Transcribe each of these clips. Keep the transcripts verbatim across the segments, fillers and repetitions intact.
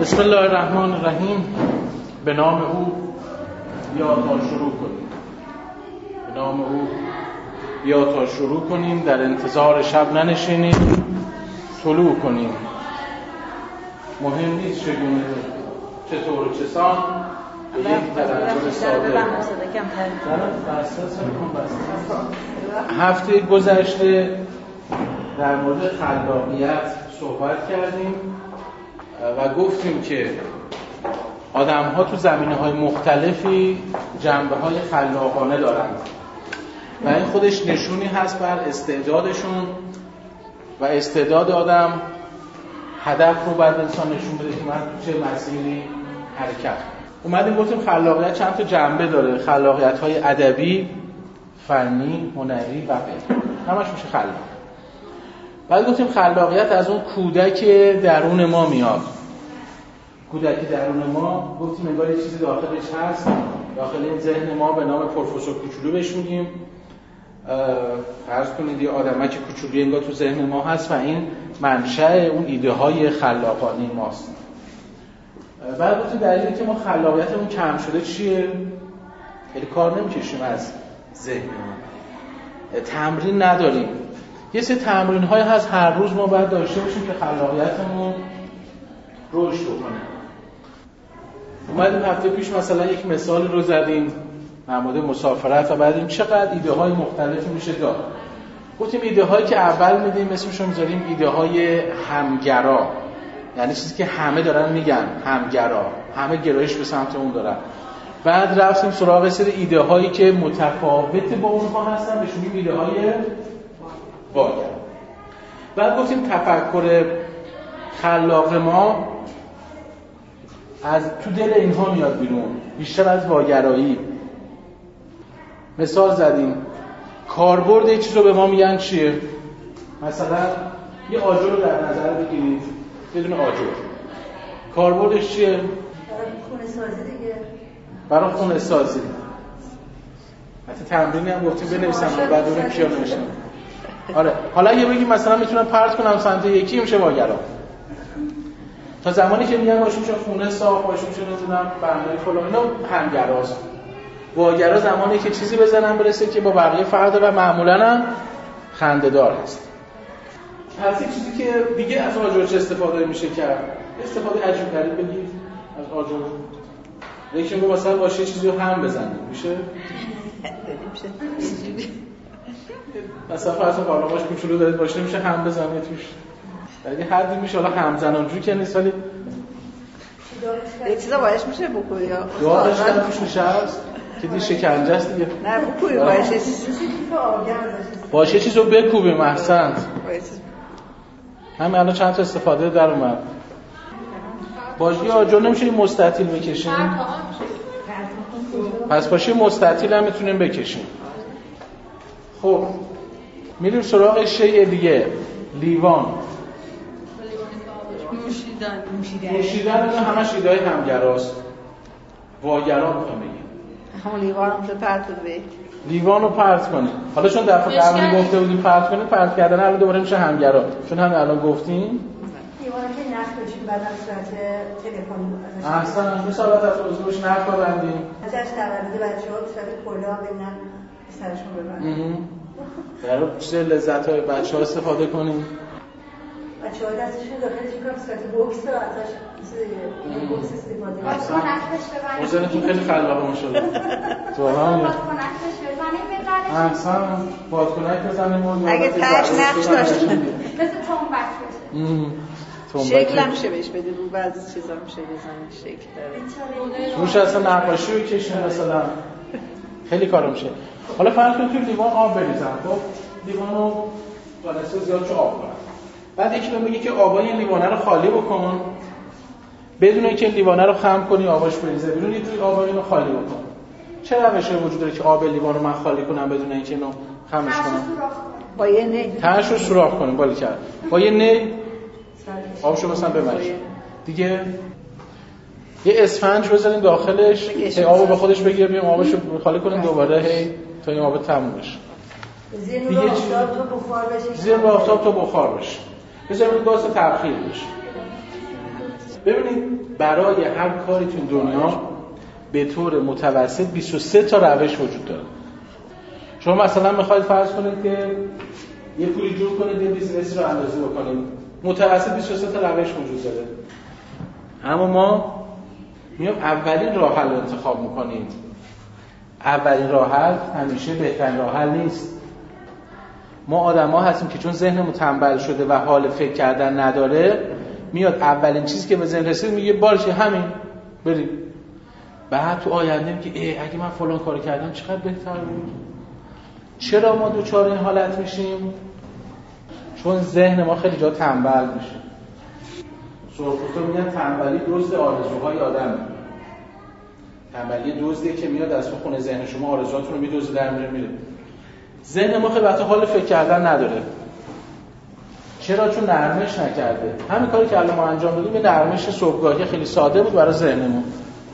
بسم الله الرحمن الرحیم. به نام او بیا تا شروع کنیم. به نام او بیا تا شروع کنیم. در انتظار شب ننشینیم، طلوع کنیم. مهم نیست چگونه، چطور و چسان، به یک تدبیر ساده. هفته گذشته در مورد خلاقیت صحبت کردیم و گفتیم که آدم‌ها تو زمینه‌های مختلفی جنبه‌های خلاقانه دارند و این خودش نشونی هست بر استعدادشون و استعداد آدم هدف رو باید انسان نشون بده که من تو چه مسیری حرکت. اومدیم گفتیم خلاقیت چند تا جنبه داره: خلاقیت‌های ادبی، فنی، هنری و غیره. همش میشه خلاق. بعد گفتیم خلاقیت از اون کودک درون ما میاد. کودک درون ما گفتیم انگار یه چیزی داخلش هست، داخل این ذهن ما، به نام پروفسور کوچولو بهش میگیم. فرض کنید یه آدمک کوچولویی انگار تو ذهن ما هست و این منشأ اون ایده های خلاقانه ماست. بعد گفتیم دلیلی که ما خلاقیتمون کم شده چیه؟ خیلی کار نمیکشیم از ذهنمون، تمرین نداریم. یه سری تمرین‌های هست هر روز ما باید داشته باشیم که خلاقیتمون رشد بکنه. اومدیم هفته پیش مثلا یک مثال رو زدیم در مورد مسافرت و بعد این چقدر ایده های مختلفی میشه داد. گفتیم ایده هایی که اول میدیم اسمش رو میذاریم ایده های همگرا، یعنی چیزی که همه دارن میگن، همگرا، همه گرایش به سمت اون دارن. بعد رفتیم سراغ سری ایده هایی که متفاوت با اونها هستن، بهش میگیم ایده های واگر. بعد گفتیم تفکر خلاق ما از تو دل اینها میاد بیرون، بیشتر از واگرایی. مثال زدیم کاربرد یه چیز رو به ما میگن چیه؟ مثلا یه آجر رو در نظر بگیرید، بدون آجر کاربردش چیه؟ برای خونه سازی دیگه. برای خونه سازی. حتی تمرینی هم گفتیم بنویسم بعد اون کیا نوشتم. آره، حالا یه بگیم مثلا میتونم پرت کنم سمت یکی، میشه واگرا. تا زمانی که میگن باشه میشه خونه ساخت، باشه میشه نمیدونم برنامه فلان، اینا همگراست. واگرا زمانی که چیزی بزنن برسه که با بقیه فرق داره و معمولا هم خنده‌دار هست. پس این چیزی که دیگه از آجر چه استفاده میشه کرد؟ استفاده عجیب غریب بگید از آجر. یکی میگه مثلا باشه یه چیزی رو هم بزنید، میشه؟ میشه. مثلا فرض کن قالماش کوچولو دارید باشه میشه هم بزنید توش. در یه حدی میشه، حالا همزن اونجوری که نیست، ولی یه چیزا باعث میشه بکوبی ها. دارش هم توش میشه هست که دی شکنجه است دیگه. نه بکوبی باعث چیزی باشه چیزو بکوبیم. احسنت. همین الان چند تا استفاده در اومد. باشه آجر نمیشه مستطیل بکشیم، پس باشه مستطیل هم میتونیم بکشیم. خب میریم سراغ شیء دیگه، لیوان. موشیدن موشیدن اینا همش ایده‌های همگراست. واگرا میخوام بگیم همون لیوان رو پرت کنید. لیوان رو پرت کنید. حالا چون دفعه قبلی گفته بودیم پرت کنید، پرت کردن الان دوباره میشه همگرا، چون هم الان گفتیم لیوان که نخ بشیم بعد از صورت تلفن. احسن، مثلا از روزش نخ ببندیم. ازش تولد بچه‌ها به صورت کلا ببینن سرشون ببرن. برای چه لذت‌های بچه‌ها استفاده کنیم. بچه‌ها دستشون داخلش می‌کنن صورت بوکس رو ازش این بوکس استفاده کنن. واسه نخش ببرن. موزنتون خیلی خلاقانه شده. تو هم واسه نخش بزنیم بزنیم. احسن، بادکنک بزنیم. اگه تاش نقش داشته مثل تنبک بشه. شکل هم میشه بهش بدید، رو بعضی چیزا میشه بزنید شکل داره. روش اصلا نقاشی رو کشیم مثلا، خیلی کارا میشه. حالا فرض کنید تو لیوان آب بریزن. خب لیوانو جلسه زیاد چه آب کنن. بعد یکی بهم میگه که آبای لیوانه رو خالی بکن، بدون اینکه لیوانه رو خم کنی آباش بریزه بیرون، یه جوری آبای اینو خالی بکن. چه روشی وجود داره که آب لیوان رو من خالی کنم بدون اینکه اینو خمش کنم؟ با یه نی تهش رو سوراخ کنیم. بالا کرد با یه نی آبشو مثلا بمش دیگه. یه اسفنج بزنیم داخلش، هی آبو به خودش بگیره، بیام آبشو خالی کنیم دوباره، هی تا این آب تموم بشه. زیر نور آفتاب تا بخار بشه. زیر نور آفتاب تا بخار بشه. بذاریم گاز تبخیر بشه. ببینید برای هر کاری تو دنیا به طور متوسط بیست و سه تا روش وجود داره. شما مثلا میخواید فرض کنید که یه پولی جور کنید یه بیزنسی رو اندازه بکنید، متوسط بیست و سه تا روش وجود داره. اما ما میام اولین راه حل رو انتخاب میکنیم. اولین راه حل همیشه بهترین راه حل نیست. ما آدم‌ها هستیم که چون ذهنمون تنبل شده و حال فکر کردن نداره، میاد اولین چیزی که به ذهن رسید میگه باشه همین بریم. بعد تو آینده میگه ای اگه من فلان کارو کردم چقدر بهتر بود. چرا ما دوچار این حالت میشیم؟ چون ذهن ما خیلی جا تنبل میشه. سرخپوستا میگن تنبلی دزد آرزوهای آدمه. تنبلی دزدیه که میاد از تو خونه ذهن شما آرزوهاتون رو میدزده در میره میره. ذهن ما خیلی وقتا حال فکر کردن نداره. چرا؟ چون نرمش نکرده. همین کاری که الان ما انجام دادیم یه نرمش صبحگاهی خیلی ساده بود برای ذهنمون.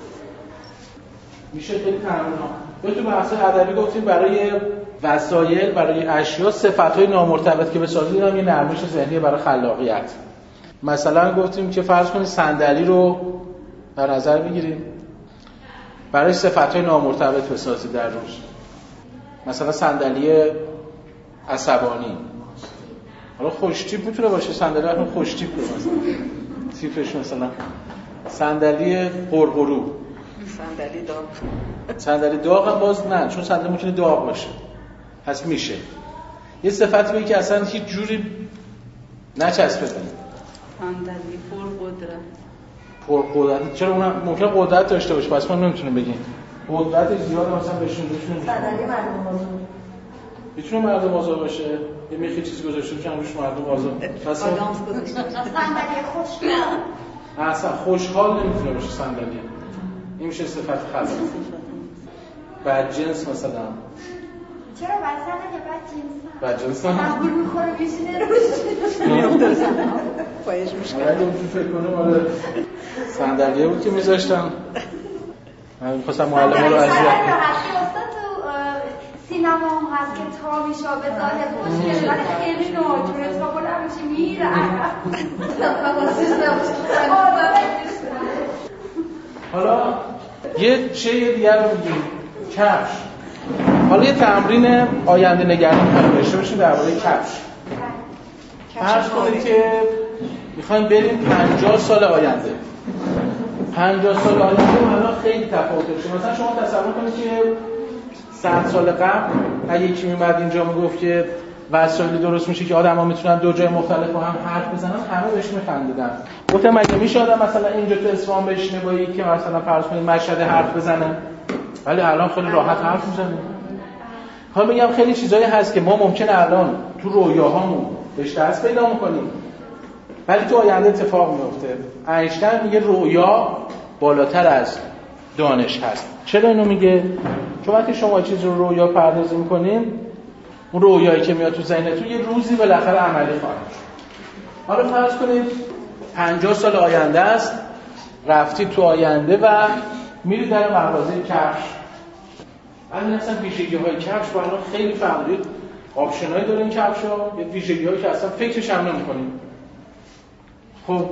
میشه خیلی تمرین‌ها. به تو بحث ادبی گفتیم برای وسایل، برای اشیا صفات‌های نامرتبط که بسازید هم یه نرمش ذهنی برای خلاقیت. مثلا گفتیم که فرض کنید صندلی رو در نظر بگیریم برای صفات‌های نامرتبط بسازید در روز. مثلا صندلی عصبانی، حالا خوش تیپ میتونه باشه، صندلی اصلا خوش تیپ مثلا تیپش مثلا صندلی قرقرو، صندلی داغ. صندلی داغ هم باز نه، چون صندلی میتونه داغ باشه پس میشه. یه صفتی بگی که اصلا هیچ جوری نچسبه. صندلی پر قدرت. پر قدرت. چرا اون ممکنه قدرت داشته باشه پس ما نمیتونیم بگیم قدرت زیاد مثلا بهشون بهشون صندلی مردم آزاد میتونه مردم آزاد باشه. یه میخی چیزی گذاشته باشن روش مردم آزاد. مثلا صندلی خوشحال. اصلا خوشحال نمیتونه باشه صندلی. این میشه صفت خلاق. بعد جنس مثلا چرا بعد صندلی بعد جنس؟ بعد جنس هم مقبول میخوره میشینه روش. میفته پایش میشه. اگه اونجور فکر کنم آره صندلیه بود که میذاشتم. من میخواستم معلم‌ها رو اذیت کنم. سینما هم هست که تا میشه به ظاهر خوشگله ولی خیلی ناجوره تا بلند میشه میره حالا یه چیه دیگر رو میگیم کفش. حالا یه تمرین آینده نگری می‌خوایم داشته باشیم درباره کفش. فرض کنید که میخوایم بریم پنجاه سال آینده. پنجاه سال آینده الان خیلی تفاوت داره. مثلا شما تصور کنید که صد سال قبل اگه یکی میومد اینجا میگفت که وسایلی درست میشه که آدم‌ها میتونن دو جای مختلف با هم حرف بزنن، همه بهش میخندیدن. گفتم مگه میشه آدم مثلا اینجا تو اصفهان بشینه با یکی که مثلا فرض کنید مشهد حرف بزنه؟ ولی الان خیلی راحت حرف میزنه. حالا میگم خیلی چیزایی هست که ما ممکنه الان تو رویاهامون بهش دست پیدا میکنیم ولی تو آینده اتفاق میفته. اینشتین میگه رویا بالاتر از دانش هست. چرا اینو میگه؟ چون وقتی شما چیز رو رویا پردازی میکنین اون رویایی که میاد تو ذهنتون یه روزی بالاخره عملی خواهد شد. حالا فرض کنید پنجاه سال آینده است، رفتی تو آینده و میری در مغازه کفش. الان اصلا ویژگی‌های کفش برای خیلی فرق داره. آپشنایی داره این کفش‌ها، یه ویژگی‌هایی که اصلا فکرش هم نمی‌کنیم. خب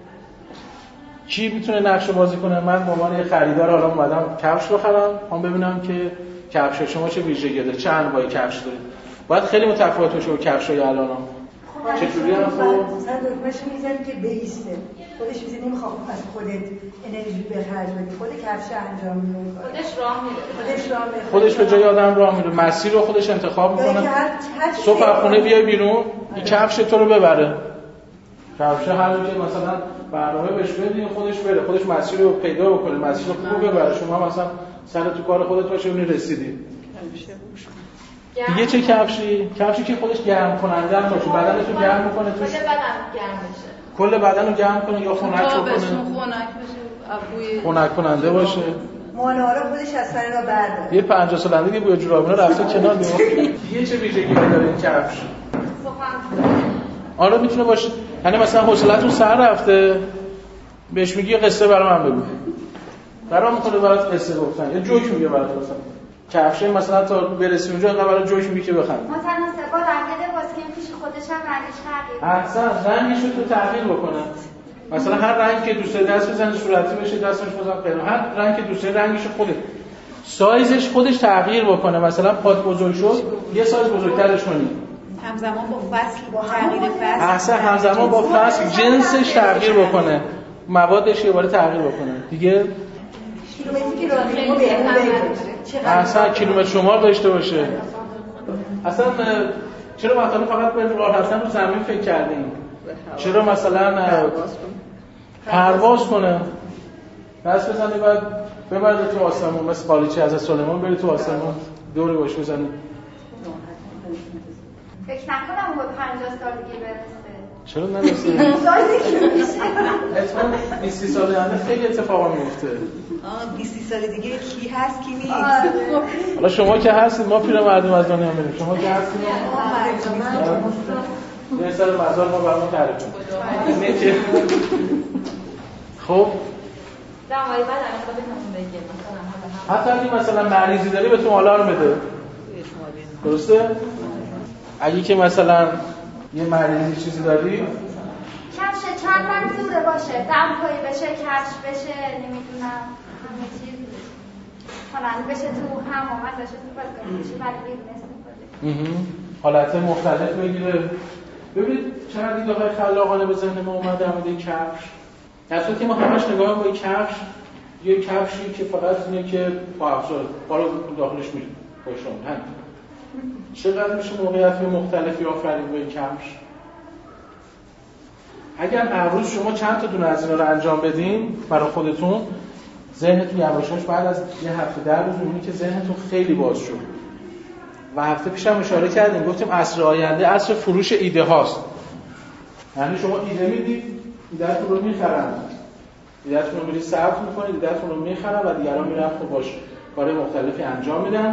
کی میتونه نقش بازی کنه؟ من به عنوان یه خریدار حالا اومدم کفش بخرم، هم ببینم که کفش شما چه ویژگی داره، چه انواعی کفش داره. باید خیلی متفاوت باشه با کفش‌های الانم. چه جوری هم خب مثلا دکمه‌ش می‌ذاری که بیسته. خودش می‌ذاری نمی‌خواد از خودت انرژی به خرج بدی. خود کفش انجام میده. خودش راه میره. خودش راه میره. خودش به جای آدم راه میره. مسیر رو خودش انتخاب می‌کنه. صبح از خونه بیای بیرون، این کفش تو رو ببره. کفش هر جایی مثلا برنامه بهش بدین خودش بره، خودش مسیر رو پیدا بکنه، مسیر رو خوب ببره. شما مثلا سر تو کار خودت باشه اون رسیدی. دیگه چه کفشی؟ کفشی که خودش گرم کننده هم باشه، بدنش رو گرم میکنه، توش کل بدن گرم بشه. کل بدن رو گرم کنه یا خنک کنه. خنک بشه، خنک کننده باشه. مانورا خودش از سر را برداره. یه پنجاه سالنده که بوی جورابونه رفته کنار دیگه. دیگه چه ویژگی داره این کفش؟ آره میتونه باشه. یعنی مثلا حوصله‌تون سر رفته، بهش میگی قصه برای من بگو. برام میخواد برات قصه گفتن. یا جوک میگه برات مثلا. کفش مثلا تا برسی اونجا انقدر برای جوک میگه که بخند. مثلا سبا رنگ لباس که پیش خودش هم رنگش تغییر. احسن رنگش رو تو تغییر بکنه. مثلا هر رنگ که دوست داری دست بزنی صورتی بشه دستش مثلا قرمز، هر رنگ که دوست داری رنگش خودت، سایزش خودش تغییر بکنه. مثلا پات بزرگ شد یه سایز بزرگترش کنی، همزمان با فصل با تغییر فصل احسن همزمان با فصل جنسش تغییر بکنه، موادش یه باره تغییر بکنه دیگه. کیلومتری که راه میره بگیره احسن کیلومتر شمار داشته باشه. اصلا چرا مثلا فقط به راه رفتن رو زمین فکر کردیم؟ چرا مثلا پرواز کنه، دست بزنی بعد ببرده تو آسمون، مثل قالیچی از سلیمان بری تو آسمون دوری باش بزنی. فکر نکنم بود پنجاه سال دیگه برسه. چرا نرسه؟ سایزی که میشه حتما بیست سال دیگه خیلی اتفاقا میفته. آه بیست سال دیگه کی هست کی نیست. حالا شما که هستید، ما پیرمردم از دنیا میریم، شما که هستید یه سر مزار ما برامون تعریف کنید. خب دمایی بعد اصلا بهمون بگه مثلا حتی اگه مثلا مریضی داری به تو آلارم بده، درسته؟ اگه که مثلا یه مریضی چیزی داری کفش چند رنگ دوره باشه، دمپایی بشه، کفش بشه، نمیدونم همه چیز کنن بشه، تو همومت بشه، تو بازگاه بشه، برای بیرون استفاده حالت مختلف بگیره. ببینید چقدر ایده های خلاقانه به ذهن ما اومده در مورد کفش. در صورتی که ما همش نگاه با کفش، یه کفشی که فقط اینه که با افزار بالا داخلش میره خوشم همین. چقدر میشه موقعیت مختلفی آفرید با کفش. اگر هر روز شما چند تا دونه از اینا رو انجام بدین برای خودتون، ذهنتون یواشاش بعد از یه هفته در روز میبینید که ذهنتون خیلی باز شد. و هفته پیش هم اشاره کردیم، گفتیم عصر آینده عصر فروش ایده هاست. یعنی شما ایده میدید، ایده‌تون رو میخرن، ایده‌تون رو میرید ثبت میکنید، ایده‌تون رو میخرن و دیگران میرن خب باش کار مختلفی انجام میدن.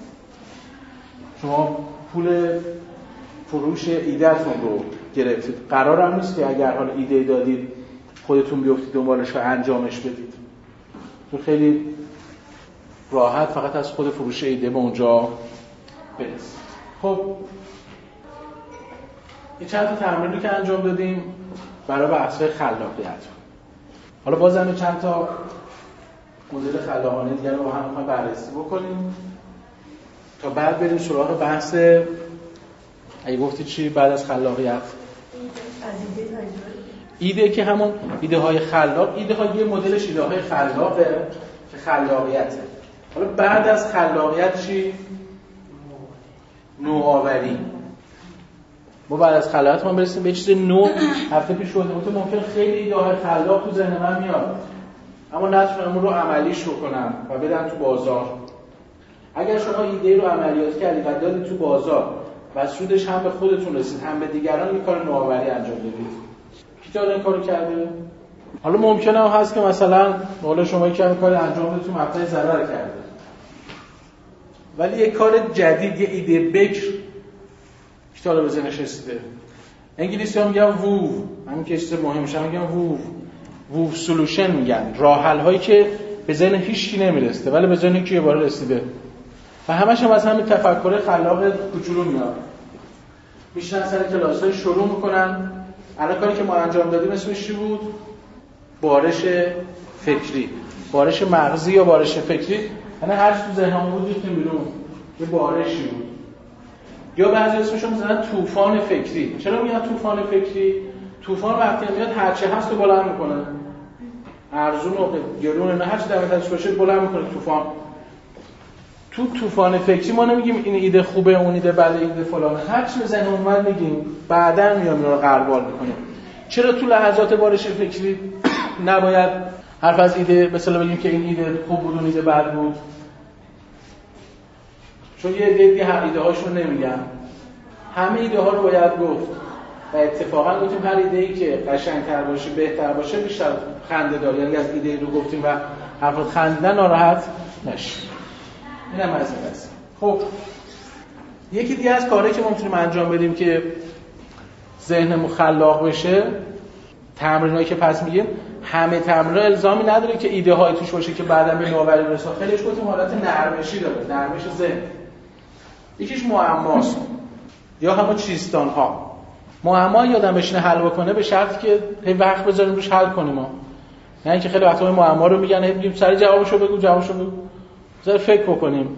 شما پول فروش ایده‌تون رو گرفتید. قرار هم نیست که اگر حالا ایده دادید خودتون بیافتید دنبالش و انجامش بدید. تو خیلی راحت فقط از خود فروش ایده به اونجا برسید. خب این چند تا تمرینی که انجام دادیم برای بحث خلاقیت. حالا بازم چند تا مدل خلاقانه دیگه رو با هم می‌خوایم بررسی بکنیم تا بعد بریم سراغ بحث اگه گفتی چی بعد از خلاقیت. ایده که همون ایده های خلاق، ایده ها یه مدلش ایده های خلاقه که خلاقیته. حالا بعد از خلاقیت چی؟ نوآوری. ما بعد از خلاقیت ما برسیم به چیز نو. هفته پیش شده بود ممکن خیلی ایده های خلاق تو ذهن من میاد اما نتونم اون رو عملیش بکنم و بدم تو بازار. اگر شما ایده رو عملیات کردید و دادید تو بازار و سودش هم به خودتون رسید هم به دیگران، این کار نوآوری انجام دادید. کی تا این کارو کرده؟ حالا ممکنه هست که مثلا حالا شما یک کار انجام دادید تو مقطع ضرر کرده، ولی یک کار جدید، یه ایده بکر کی تا به ذهنش رسیده. انگلیسی ها میگن وو، همین که چیز مهمشه میگن وو وو سولوشن، میگن راه حل هایی که به ذهن هیچ کی نمیرسه ولی به ذهن کی یه بار رسیده. و همش هم از همین تفکر خلاق کوچولو میاد. میشنن سر کلاس‌های شروع میکنن. الان کاری که ما انجام دادیم اسمش چی بود؟ بارش فکری. بارش مغزی یا بارش فکری، یعنی هر چی تو ذهنمون بود ریختیم بیرون. یه بارشی بود. یا بعضی اسمش رو میذارن طوفان فکری. چرا میگن طوفان فکری؟ طوفان وقتی میاد هر چی هست رو بلند میکنه. ارزون و گرون نه، هر چی در وسطش باشه بلند میکنه طوفان. تو طوفان فکری ما نمیگیم این ایده خوبه اون ایده بده ایده فلانه، هر چی به ذهنمون اومد میگیم، بعداً میام اینا رو غربال میکنیم. چرا تو لحظات بارش فکری نباید حرف از ایده مثلا بگیم که این ایده خوب بود اون ایده بد بود؟ چون یه ایده دیگه هر ایده هاشون نمیگن. همه ایده ها رو باید گفت و اتفاقا گفتیم هر ایده ای که قشنگتر باشه بهتر باشه بیشتر خنده داره. یعنی از ایده رو گفتیم و حرف خندیدن ناراحت نشید. اینم از این است. خب یکی دیگه از کارهایی که ما میتونیم انجام بدیم که ذهنمون خلاق بشه، تمرینایی که پس میگیم، همه تمرین‌ها الزامی نداره که ایده های توش باشه که بعداً به نوآوری برسه. خیلیش گفتیم حالت نرمشی داره، نرمش ذهن. یکیش معماست یا همون چیستان ها. معما یادم بشینه حل بکنه به شرطی که هی وقت بذاریم روش حل کنیم ما. نه اینکه خیلی وقتا معما رو میگن هی بگیم سری جوابشو بگو جوابشو بگو. بذار فکر بکنیم.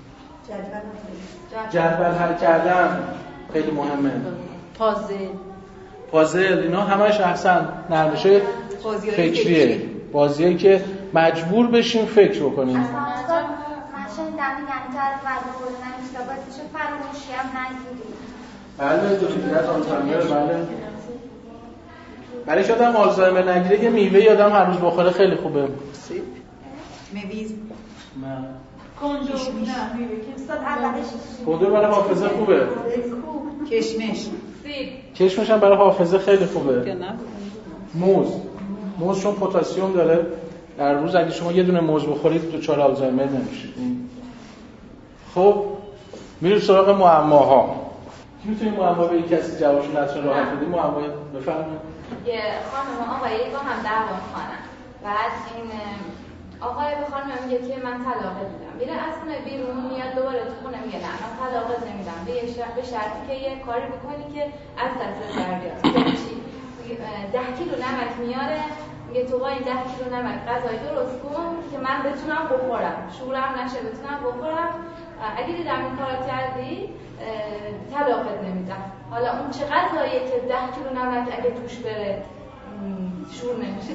جدول حل کردن خیلی مهمه. پازل پازل اینا همش احسن نرمشای فکریه. بازیایی که مجبور بشیم فکر بکنیم. اصلا من شنیدم میگن که از وعده خوردن بیشتر باید میشه فراموشی هم نگیری. بله دو فکرت آلزایمر بله. برای شاید هم آلزایمر نگیره که میوه یادم هر روز بخوره خیلی خوبه. سیب مویز نه کنجو نه میوه که استاد اولش کنجو برای حافظه خوبه. کشمش سیب کشمش هم برای حافظه خیلی خوبه. موز موز چون پتاسیم داره در روز اگه شما یه دونه موز بخورید دچار آلزایمر نمیشید. خب میریم سراغ معماها. کی میتونه معما به یک کسی جوابشو نتونه راحت بده؟ معما بفرمایید. یه خانم آقایی با هم دعوا کنن. بعد این آقای به خانم میگه که من طلاق میدم. میره از خونه بیرون میاد دوباره تو خونه میگه نه من طلاق نمیدم. به به شرطی که یه کاری بکنی که از دست در بیاد. ده کیلو نمک میاره میگه تو با این ده کیلو نمک غذای درست کن که من بتونم بخورم شورم نشه بتونم بخورم اگه دیدم این کارا کردی طلاقت نمیدم. حالا اون چه غذاییه که ده کیلو نمک اگه توش بره شور نمیشه؟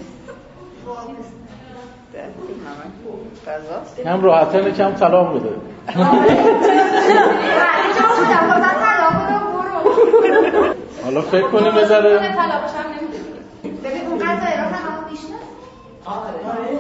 ده کیلو نمک غذاست هم راحت‌تر کم طلاق بده. حالا فکر کنیم بذاره طلاقش هم نمیده. ببین اون غذای رو هم میشنه؟ آره.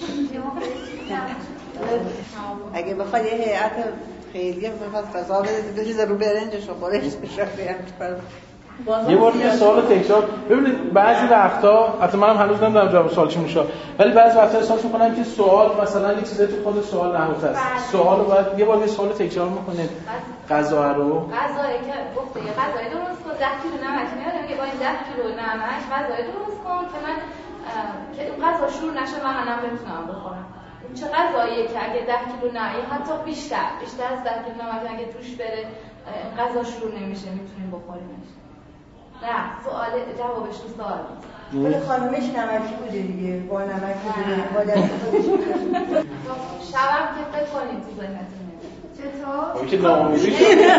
اگه بخواد یه هیئت خیلی بخواد غذا بده بریزه رو برنجش و خورش بشه. یه بار یه سوال تکرار ببینید بعضی وقتا حتی منم هنوز نمیدونم جواب سوال چی میشه ولی بعضی وقتا احساس میکنم که سوال مثلا یه چیزی تو خود سوال نهفته است. سوال رو باید یه بار یه سوال تکرار میکنید غذا رو غذایی که گفته یه غذای درست کن ده کیلو نمک میاره میگه با این ده کیلو نمک غذای درست کن که من که اون غذا شور نشه من منم بتونم بخورم. اون چه غذاییه که اگه ده کیلو نه یا حتی بیشتر بیشتر از ده کیلو نمک اگه توش بره غذا شور نمیشه میتونیم بخوریمش. نه سوال جوابش تو سوال ولی خانمش نمکی بوده دیگه با نمک بوده با دست خودش شبم که فکر کنید تو ذهنتون چطور؟ اون که ناامیدی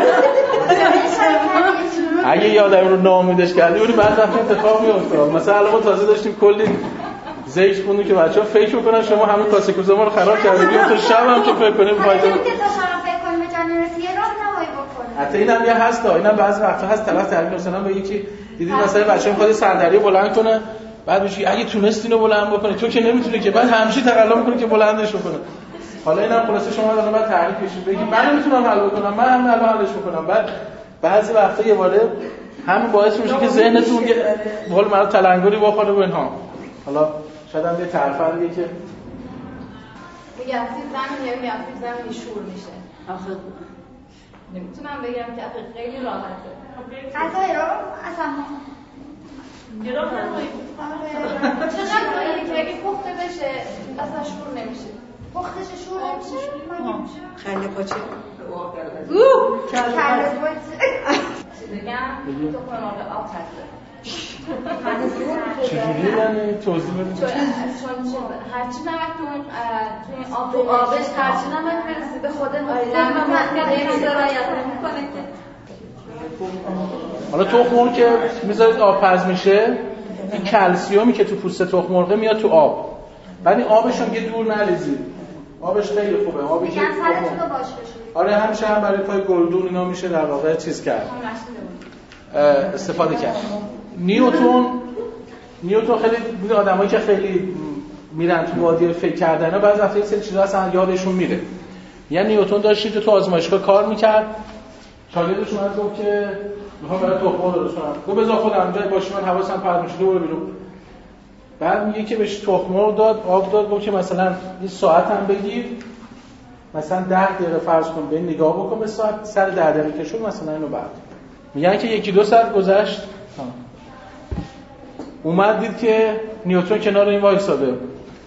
اگه یادم رو ناامیدش کردی بودی بعد وقتی اتفاق میفته. مثلا الان ما تازه داشتیم کلی زیش خوندیم که بچه‌ها فکر می‌کنن شما همه کاسه کوزه ما رو خراب کردید تو شب هم که فکر کنیم فایده که تا شما فکر کنیم به جان رسی یه راه نمایی بکنه. حتی اینم یه هست اینم بعضی وقتا هست طرف تعریف مثلا به یکی دیدید مثلا بچه‌ها می‌خواد سردری بلند کنه بعد میگه اگه تونست اینو بلند بکنه تو که نمیتونی که بعد همیشه تقلا می‌کنه که بلندش کنه. حالا اینم خلاصه شما الان بعد تعریف بشید بگید من نمیتونم حل کنم من هم الان حلش می‌کنم. بعد بعضی وقتا یه باره همین باعث میشه که ذهنتون یه بقول مرا تلنگری بخوره و اینها. حالا شاید هم یه ترفندیه که میگم سیب زمینی یا میگم سیب زمینی شور میشه. آخه نمیتونم بگم که آخه خیلی راحته. غذای رو اصلا جرام نمایی چقدر رویی که اگه پخته بشه اصلا شور نمیشه. پختش شور نمیشه؟ خنده پاچه کله پاچه چی بگم؟ تو کنار آب هسته چجوری یعنی توضیح بدید؟ چون هرچی نمک تو آب تو آبش هرچی نمک برسی به خود نمک نمیشه رایت نمیکنه که حالا تخم مرغ که میذارید آب پز میشه این کلسیومی که تو پوست تخم مرغ میاد تو آب بعد این آبش هم یه دور نریزید آبش خیلی خوبه آبی که آره همیشه هم برای پای گلدون اینا میشه در واقع چیز کرد استفاده کرد. نیوتن نیوتن خیلی بود آدمایی که خیلی میرن تو وادی فکر کردن بعضی وقتا یه سری چیزا اصلا یادشون میره. یعنی نیوتن داشت تو آزمایشگاه کار میکرد شاگردش اومد گفت که میخوام برای تخم مرغ درست کنم. گفت بذار خودم جای باشی من حواسم پرت میشه برو بیرون. بعد میگه که بهش تخم مرغ داد آب داد گفت که مثلا این ساعت هم بگیر مثلا ده دقیقه فرض کن به نگاه بکن به ساعت سر ده دقیقه که شد مثلا اینو بعد میگن که یکی دو ساعت گذشت اومد دید که نیوتن کنار این وایساده.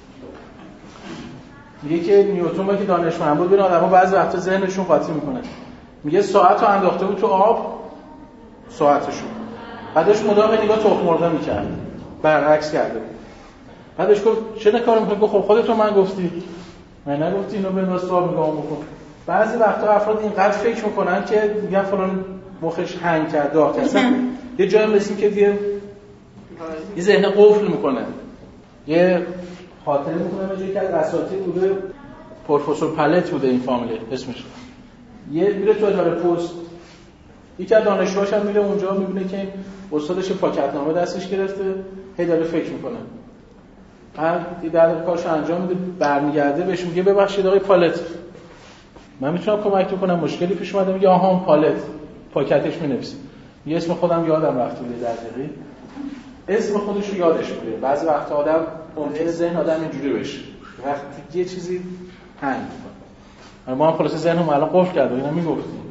میگه که نیوتن با که دانشمند بود ببین آدم‌ها بعضی وقتا ذهنشون قاطی میکنه. میگه ساعت رو انداخته بود تو آب ساعتشون بعدش مدام نگاه تخم مرده می‌کرد. برعکس کرده. بعدش گفت چه کار می‌کنی؟ گفت خب خودت من گفتی. من نگفتی اینو به راست‌ها نگاه بکن. بعضی وقتا افراد اینقدر فکر می‌کنن که میگن فلان مخش هنگ کرد داغ کرد. یه جایی رسید که دیگه یه ذهن قفل می‌کنه. یه خاطره می‌کنه به یکی از اساتید بوده، پروفسور پلت بوده این فامیل اسمش. یه میره تو اداره پست. یکی از دانشجوهاش هم میره اونجا می‌بینه که استادش پاکتنامه دستش گرفته، هی داره فکر می‌کنه. بعد این در کارش انجام میده، برمیگرده بهش میگه ببخشید آقای پالت، من میتونم کمک کنم، مشکلی پیش اومده. میگه آها پالت، پاکتش می‌نویسه. یه اسم خودم یادم رفته بود در دقیقه. اسم خودش رو یادش میره. بعضی وقتا آدم ممکنه ذهن آدم اینجوری بشه. وقتی یه چیزی هنگ می‌کنه. ما هم خلاص ذهنم الان قفل کرد و اینا میگفتیم.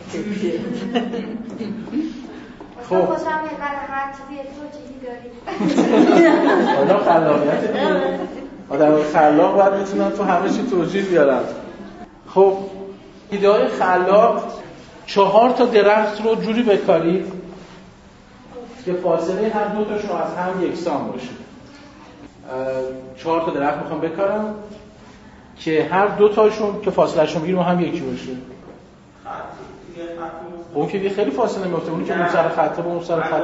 خب خوشم اینقدر هر چیزی توجیهی داری. حالا خلاقیت آدم خلاق باید میتونن تو همه چی توجیه بیارن. خب ایده های خلاق، چهار تا درخت رو جوری بکارید که فاصله هر دو تاشون از هم یکسان باشه. چهار تا درخت میخوام بکارم که هر دو تاشون که فاصلهشون بگیریم هم یکی باشه. اون که خیلی فاصله میفته، اونی که اون سر خطه با اون سر خطه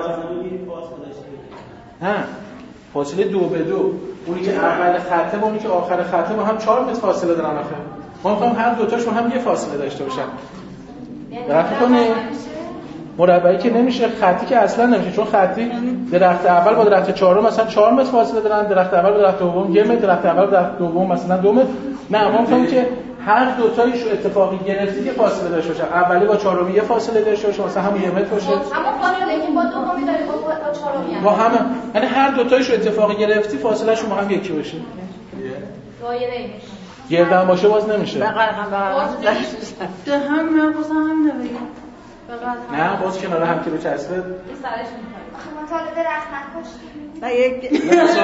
نه، فاصله دو به دو، اونی که اول خطه با اونی که آخر خطه با هم چهار متر فاصله دارن. آخه ما می‌خوایم هر دو تاشون هم یه فاصله داشته باشن. درخت کنه مربعی که نمیشه، خطی که اصلا نمیشه، چون خطی درخت اول با درخت چهارم مثلا چهار متر فاصله دارن، درخت اول با درخت دوم یک متر، درخت اول با درخت دوم مثلا دو متر. نه، ما می‌خوایم که هر دو تایش رو اتفاقی گرفتی که فاصله داشته باشه. اولی با چهارمی یه فاصله داشته باشه، مثلا همون یک متر باشه. اما فاصله که با دومی داره با چهارمی با همه، یعنی هر دو تایش رو اتفاقی گرفتی فاصله شون با هم یکی باشه. دایره گردن باشه باز نمیشه. بغل هم بغل ده هم من واسه هم نمیگم. نه باز کنار هم که بچسبه سرش می‌خوره. خب مطالعه درخت نکشیم. نه یک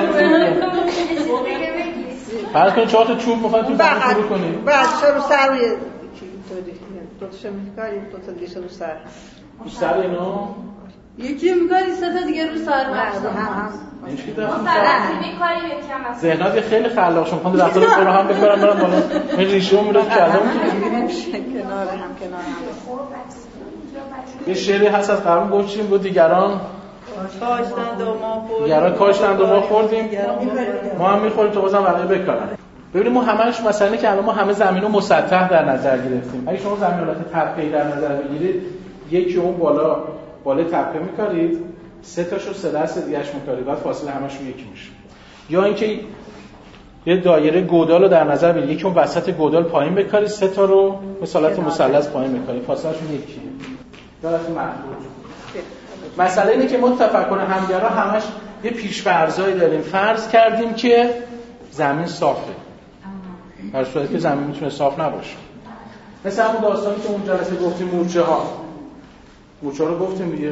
فرض کنید چهار تا چوب می‌خواید تو زمین فرو کنید. بعد رو سر روی دو تاشو می‌کاریم، دو تا دیگه رو سر. رو سر اینو یکی می‌کاری، سه تا دیگه رو سر هم هم. اینجوری ما دارم. سرعتی می‌کاریم یکم از. ذهنات خیلی خلاق شون، می‌خوام درخت رو بالا هم ببرم برام بالا. من ریشه‌ام میره کردم نمیشه کنار هم کنار هم. یه شعری هست از قبل گفتیم بود دیگران کاشتند و ما خوردیم. دیگران کاشتند و ما خوردیم. ما هم می‌خوریم تو بازم بقیه بکارن. ببینید ما همش مثلا که الان ما همه زمینو مسطح در نظر گرفتیم. اگه شما زمین حالت تپه‌ای در نظر بگیرید، یکی اون بالا بالا تپه می‌کارید، سه تاشو سه دست دیگه‌اش می‌کارید، بعد فاصله همشون یکی میشه. یا اینکه یه دایره گودال رو در نظر بگیرید، یکی اون وسط گودال پایین بکارید، سه تا رو مثالت مثلث پایین بکارید، فاصله‌شون یکیه. درست محدود. مسئله اینه که ما تفکر همگرا همش یه پیش‌فرضایی داریم. فرض کردیم که زمین صافه. در صورتی که زمین میتونه صاف نباشه. مثل همون داستانی که اون جلسه گفتیم مورچه ها. مورچه ها رو گفتیم دیگه.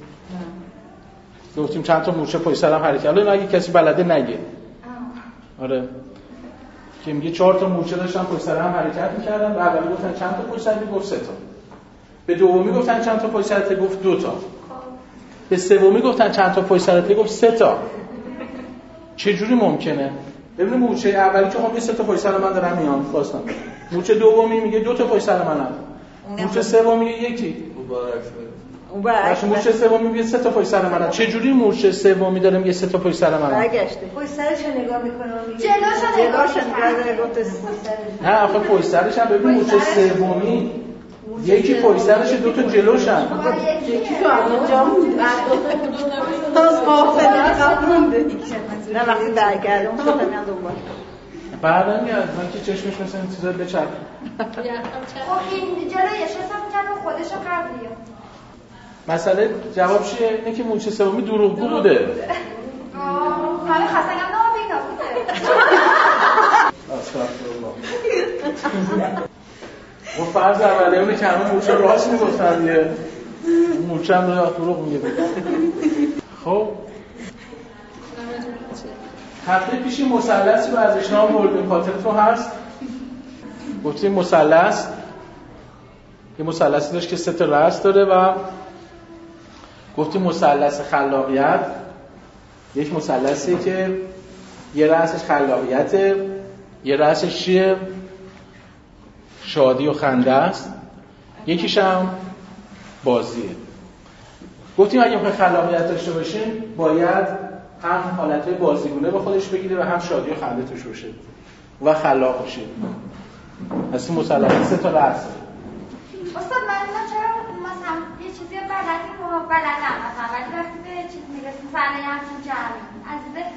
گفتیم چند تا مورچه پشت سر هم حرکت. حالا اگه کسی بلده نگه. آره. که میگه چهار تا مورچه داشتن پشت سر هم حرکت می‌کردن. و اولی گفتن چند تا پشت سر گفت سه تا. به دومی گفتن چند تا پشت سرت گفت دو تا. به سومی گفتن چند تا پشت سرت گفت سه تا. چه جوری ممکنه؟ ببین مورچه اولی که خب سه تا پشت سر من دارم میام خواستم. مورچه دومی میگه دو تا پشت سر منم. مورچه سومی میگه یکی. اون برعکس. مورچه سومی میگه سه تا پشت سر منم. چه جوری مورچه سومی داره میگه سه تا پشت سر منم؟ برگشته. پشت سرش نگاه میکنه و میگه جلوشو نگاه میکنه. نه آخه پشت سرش هم ببین مورچه سومی یکی پشت سرش دو تا جلوشن. یکی تو اونجا بود. باز قافله عقب مونده. نه وقتی برگرده اون تو میان دنبال. بعدا میاد من که چشمش مثلا این چیزا بچرخه. خب این جلویش حساب کنه خودشو قبلیه. مسئله جواب چیه؟ اینه که مورچه سومی دروغگو بوده. آه همه خستگم نابینا بوده. استغفرالله. و فرض اولیه اونه که همه مورچه راست میگفتن دیگه. مورچه هم دروغ میگه. خب هفته پیشی مثلثی رو از اشنام بردیم، خاطرتون هست؟ گفتیم مثلث یه مثلثی داشت که سه تا رأس داره و گفتیم مثلث خلاقیت یک مثلثی که یه رأسش خلاقیته، یه رأسش چیه؟ شادی و خنده است، یکیش هم بازیه. گفتیم اگه بخوایم خلاقیت داشته باشیم باید هم حالتهای بازیگونه به خودش بگیره و هم شادی و خنده توش باشه و خلاق باشه. پس این مثلث سه تا رأسه. استاد من اینا چرا مثلا یه چیزی بلدی و بلدم مثلا ولی وقتی به چیز میرسیم فعلا همچون جمعی از ذهن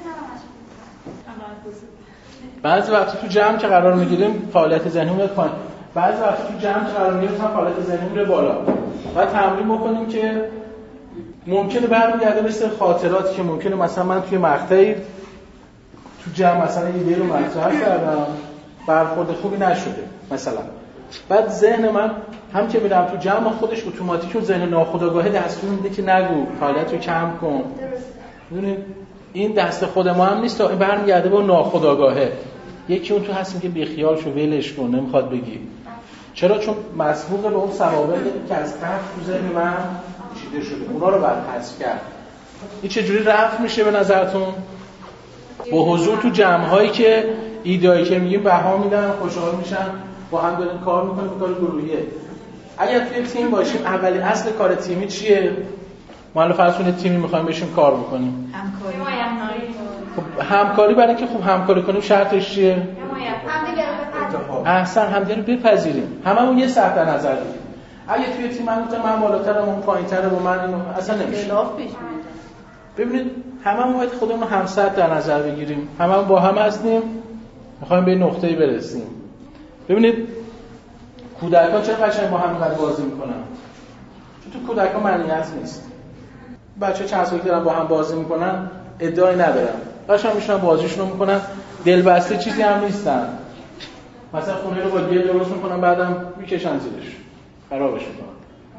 نماشون بعضی وقتی تو جمع که قرار میگیریم فعالیت ذهنی میاد پایین، بعضی وقتی تو جمع که قرار میگیریم هم فعالیت ذهنی میره بالا. بعد تمرین بکنیم که ممکنه برمیگرده مثل خاطراتی که ممکنه مثلا من توی مقطعی تو جمع مثلا یه ایده رو مطرح کردم برخورد خوبی نشده مثلا، بعد ذهن من هم که میرم تو جمع خودش اتوماتیک اون ذهن ناخودآگاه دستور میده که نگو، حالت رو کم کن. میدونید این دست خود ما هم نیست، این برمیگرده به اون ناخودآگاهه. یکی اون تو هستیم که بیخیال شو ولش کن نمیخواد بگی. چرا؟ چون مسبوق به اون سوابقی که از قبل تو ذهن من چیده شده، اونا رو بعد حذف کرد. این چجوری رفع میشه به نظرتون؟ با حضور تو جمع‌هایی که ایده‌ای که میگیم بها میدن، خوشحال میشن، با هم داریم کار میکنیم، کار گروهیه. اگر توی تیم باشیم اولی اصل کار تیمی چیه؟ ما الان فرض کنید تیمی میخوایم بشیم کار بکنیم. همکاری. خب همکاری برای اینکه خوب همکاری کنیم شرطش چیه؟ همدیگه رو بپذیریم. احسن همدیگه رو بپذیریم. هممون یه سطح در نظر بگیریم. اگه توی تیم من گفتم من بالاترم اون پایین‌تره و من اینو اصلا نمیشه. خلاف پیش میاد. ببینید هممون باید خودمون هم سطح در نظر بگیریم. هممون با هم هستیم. میخوایم به نقطه‌ای برسیم. ببینید کودکان چرا قشنگ با هم اینقدر بازی میکنن؟ چون تو کودکان معنیت نیست. بچه چند سالی دارن با هم بازی میکنن ادعایی ندارن. قشنگ میشونن بازیشون رو میکنن، دلبسته چیزی هم نیستن. مثلا خونه رو با گل درست میکنن بعدم میکشن زیرش. خرابش میکنن.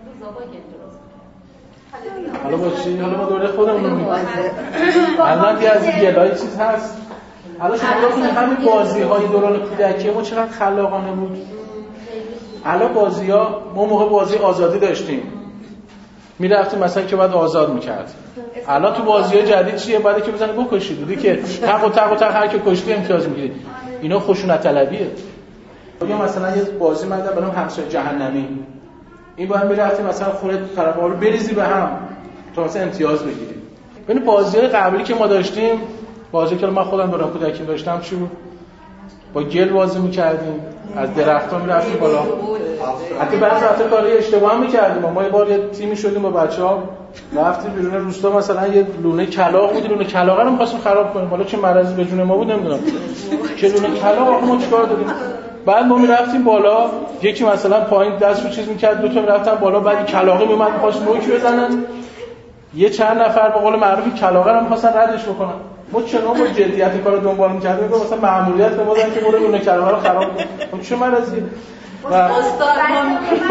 حالا با چی؟ حالا ما دوره خودمون رو میکنیم. الان یه از گلای چیز هست. حالا شما ببینید همین بازی‌های دوران کودکی ما چقدر خلاقانه بود. الان بازی‌ها ما موقع بازی آزادی داشتیم. میرفتیم مثلا که بعد آزاد می‌کرد. الان تو بازی‌های جدید چیه؟ بعد که بزنه بکشید. دیدی که تق و تق و تق هر کی کشتی امتیاز می‌گیری. اینا خشونت طلبیه. یا مثلا یه بازی من دارم همسایه جهنمی. این باید میرفتیم مثلا خونه طرفا رو بریزی به هم تا مثلا امتیاز بگیری. ببین بازی‌های قبلی که ما داشتیم، بازی که من خودم دوران کودکی داشتم چی بود؟ با گل بازی می‌کردیم، از درخت‌ها می‌رفتیم بالا. حتی بعضی وقتا کارهای اشتباه هم می‌کردیم. ما یه بار یه تیمی شدیم با بچه‌ها، رفتیم بیرون روستا مثلا یه لونه کلاغ بود، لونه کلاغ رو می‌خواستیم خراب کنیم. حالا چه مرضی به جون ما بود نمی‌دونم. که لونه کلاغ ما چیکار داریم؟ بعد ما می‌رفتیم بالا، یکی مثلا پایین دست رو چیز می‌کرد، دو تا می‌رفتن بالا، بعد کلاغه میومد می‌خواست نوک بزنن. یه چند نفر به قول معروف کلاغه رو می‌خواستن ردش بکنن. ما چنان با جدیت کارو دنبال می‌کردیم که مثلا مأموریت به ما دادن که برو لونه کلاغه رو خراب کن. چه مرضی؟ استاد ما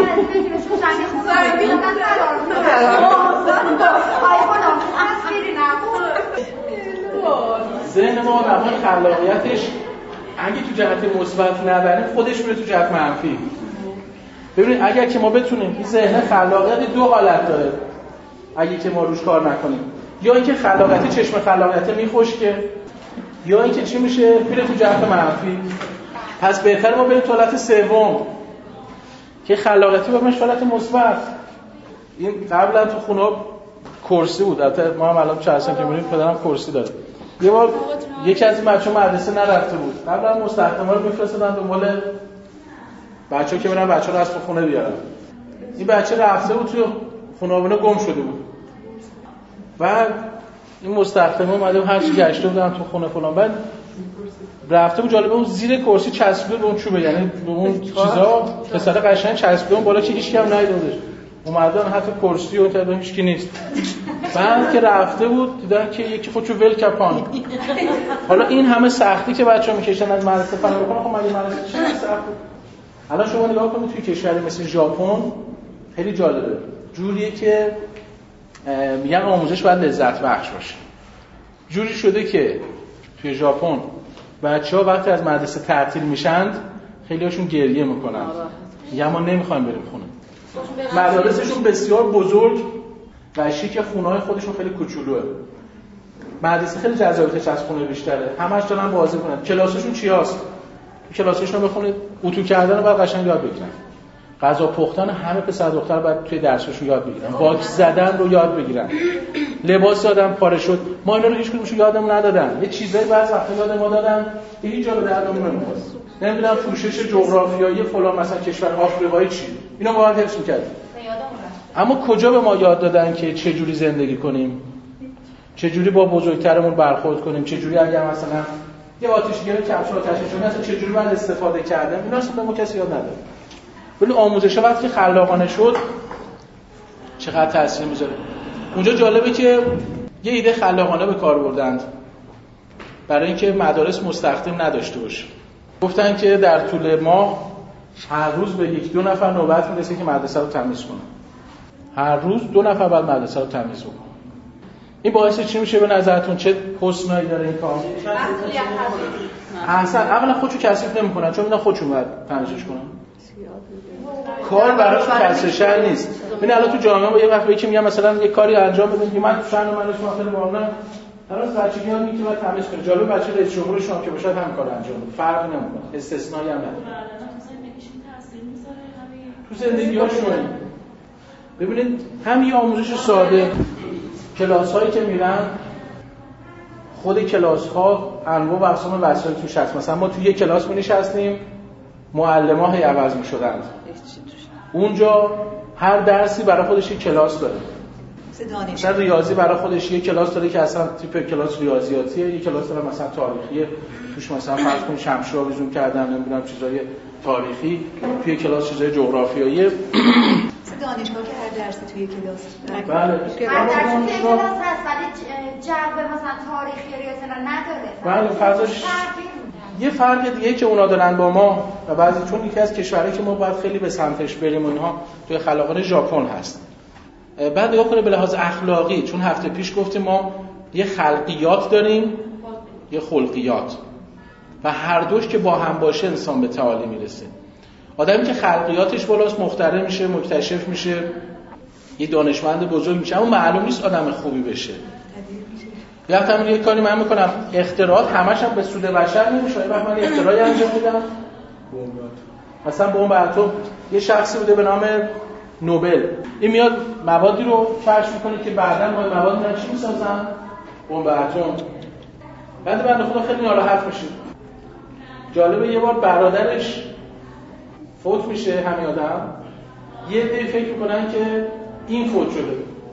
ذهن ما آدم‌های خلاقیتش اگه تو جهت مثبت نبریم خودش میره تو جهت منفی. ببینید اگر که ما بتونیم این ذهن خلاقیت دو حالت داره اگه که ما روش کار نکنیم، یا اینکه خلاقیت چشم خلاقیت میخشکه، یا اینکه چی میشه میره تو جهت منفی. پس بهتره ما بریم تو حالت سوم که خلاقیتی با حالت مثبت. این قبلا تو خونه کرسی بود، البته ما هم الان چند سال که میریم پدرم کرسی داره. یه بار یکی از این بچه‌ها مدرسه نرفته بود، قبلا مستخدما رو میفرستادن دنبال بچه‌ها که برن بچه‌ها رو از تو خونه بیارن. این بچه رفته بود تو خونه‌ابونه گم شده بود. بعد این مستخدما اومده هر چی گشته بودن تو خونه فلان، بعد رفته بود جالبه اون زیر کرسی چسبیده به اون چوبه، یعنی به اون چیزا پسر قشنگ چسبیده اون بالا که هیچ کی هم ندیدش. اومدن حتی کرسی و تا هیچ کی نیست. بعد که رفته بود دیدن که یکی خودشو ول کپان. حالا این همه سختی که بچه‌ها میکشن از مدرسه فنا بکنن، خب مگه مدرسه چی سخت بود؟ الان شما نگاه کنید توی کشوری مثل ژاپن خیلی جالبه. جوریه که میگن آموزش باید لذت بخش باشه. جوری شده که توی ژاپن بچه‌ها وقتی از مدرسه تعطیل میشن خیلی هاشون گریه میکنن. میگن ما نمیخوایم بریم خونه. مدارسشون بسیار بزرگ و شیک خونه‌های خودشون خیلی کوچولوئه. مدرسه خیلی جذابیتش از خونه بیشتره. همش دارن بازی کنن. کلاسشون چی هست؟ کلاسشون رو بخونید، اتو کردن رو بعد قشنگ یاد بگیرن. غذا پختن همه پسر دختر باید توی درسشون یاد بگیرن. واکس زدن رو یاد بگیرن. لباس آدم پاره شد. ما اینا رو هیچ کدومشو یادمون ندادن. یه چیزایی بعضی وقتا یاد ما دادن که هیچ جا به دردمون نمیخوره. نمیدونم پوشش جغرافیایی فلان مثلا کشور آفریقایی چی. اینا ما باید حفظ می‌کردیم. اما کجا به ما یاد دادن که چه جوری زندگی کنیم؟ چه جوری با بزرگترمون برخورد کنیم؟ چه جوری اگر مثلا یه آتشگیر کفش آتشش شده مثلا چه جوری باید استفاده کردن؟ اینا اصلا به ما کسی یاد نداد. ولی آموزش وقتی که خلاقانه شد چقدر تاثیر میذاره. اونجا جالبه که یه ایده خلاقانه به کار بردند برای اینکه مدارس مستخدم نداشته باشه. گفتن که در طول ماه هر روز به یک دو نفر نوبت میرسه که مدرسه رو تمیز کنن. هر روز دو نفر باید مدرسه رو تمیز کنن. این باعث چی میشه به نظرتون؟ چه حسنایی داره این کار؟ احسن. اولا خودشو کثیف نمیکنن چون اینا خودشون باید تمیزش کنن. کار براشون کسشن نیست. ببین الان تو جامعه ما یه وقت به یکی میگم مثلا یه کاری انجام بده که من تو شهر منش داخل بارنا الان بچگی ها میگه باید تمیز کنه. جالب بچه رئیس جمهورش هم که باشه همین کارو انجام بده. فرقی نمیکنه. استثنایی هم نداره. تو زندگی‌هاشون ببینید همین آموزش ساده کلاس‌هایی که میرن خود کلاس‌ها انواع و اقسام وسایل توش هست. مثلا ما تو یک کلاس می‌نشستیم معلم‌ها هی عوض می‌شدند. اونجا هر درسی برای خودش یک کلاس داره. مثلا ریاضی برای خودش یک کلاس داره که اصلا تیپ کلاس ریاضیاتیه، یک کلاس داره مثلا تاریخیه، توش مثلا فرض کنید شمشیر آویزون کردن، نمیدونم چیزای تاریخی، توی کلاس چیزای جغرافیایی. دانشگاه که هر درسی توی کلاس بله. هر درسی توی کلاس هست ولی جو مثلا تاریخی ریاضی نداره. بله فضاش یه فرق دیگه که اونا دارن با ما و بعضی چون یکی از کشورهایی که ما باید خیلی به سمتش بریم و اینها توی خلاقانه ژاپن هست. بعد نگاه کنه به لحاظ اخلاقی چون هفته پیش گفتیم ما یه خلقیات داریم یه خلقیات و هر دوش که با هم باشه انسان به تعالی میرسه. آدمی که خلقیاتش بالاست مخترع میشه، مکتشف میشه، یه دانشمند بزرگ میشه، اما معلوم نیست آدم خوبی بشه. یا همین یه کاری من میکنم اختراعات همش هم به سود بشر نمیشه. وقتی من اختراعی انجام میدم مثلا بمب اتم یه شخصی بوده به نام نوبل، این میاد موادی رو کشف میکنه که بعداً با مواد میان چی میسازن؟ بمب اتم. بعد بنده خدا خیلی ناراحت میشه. جالبه یه بار برادرش فوت میشه همین آدم، یه عده فکر میکنن که این فوت شده.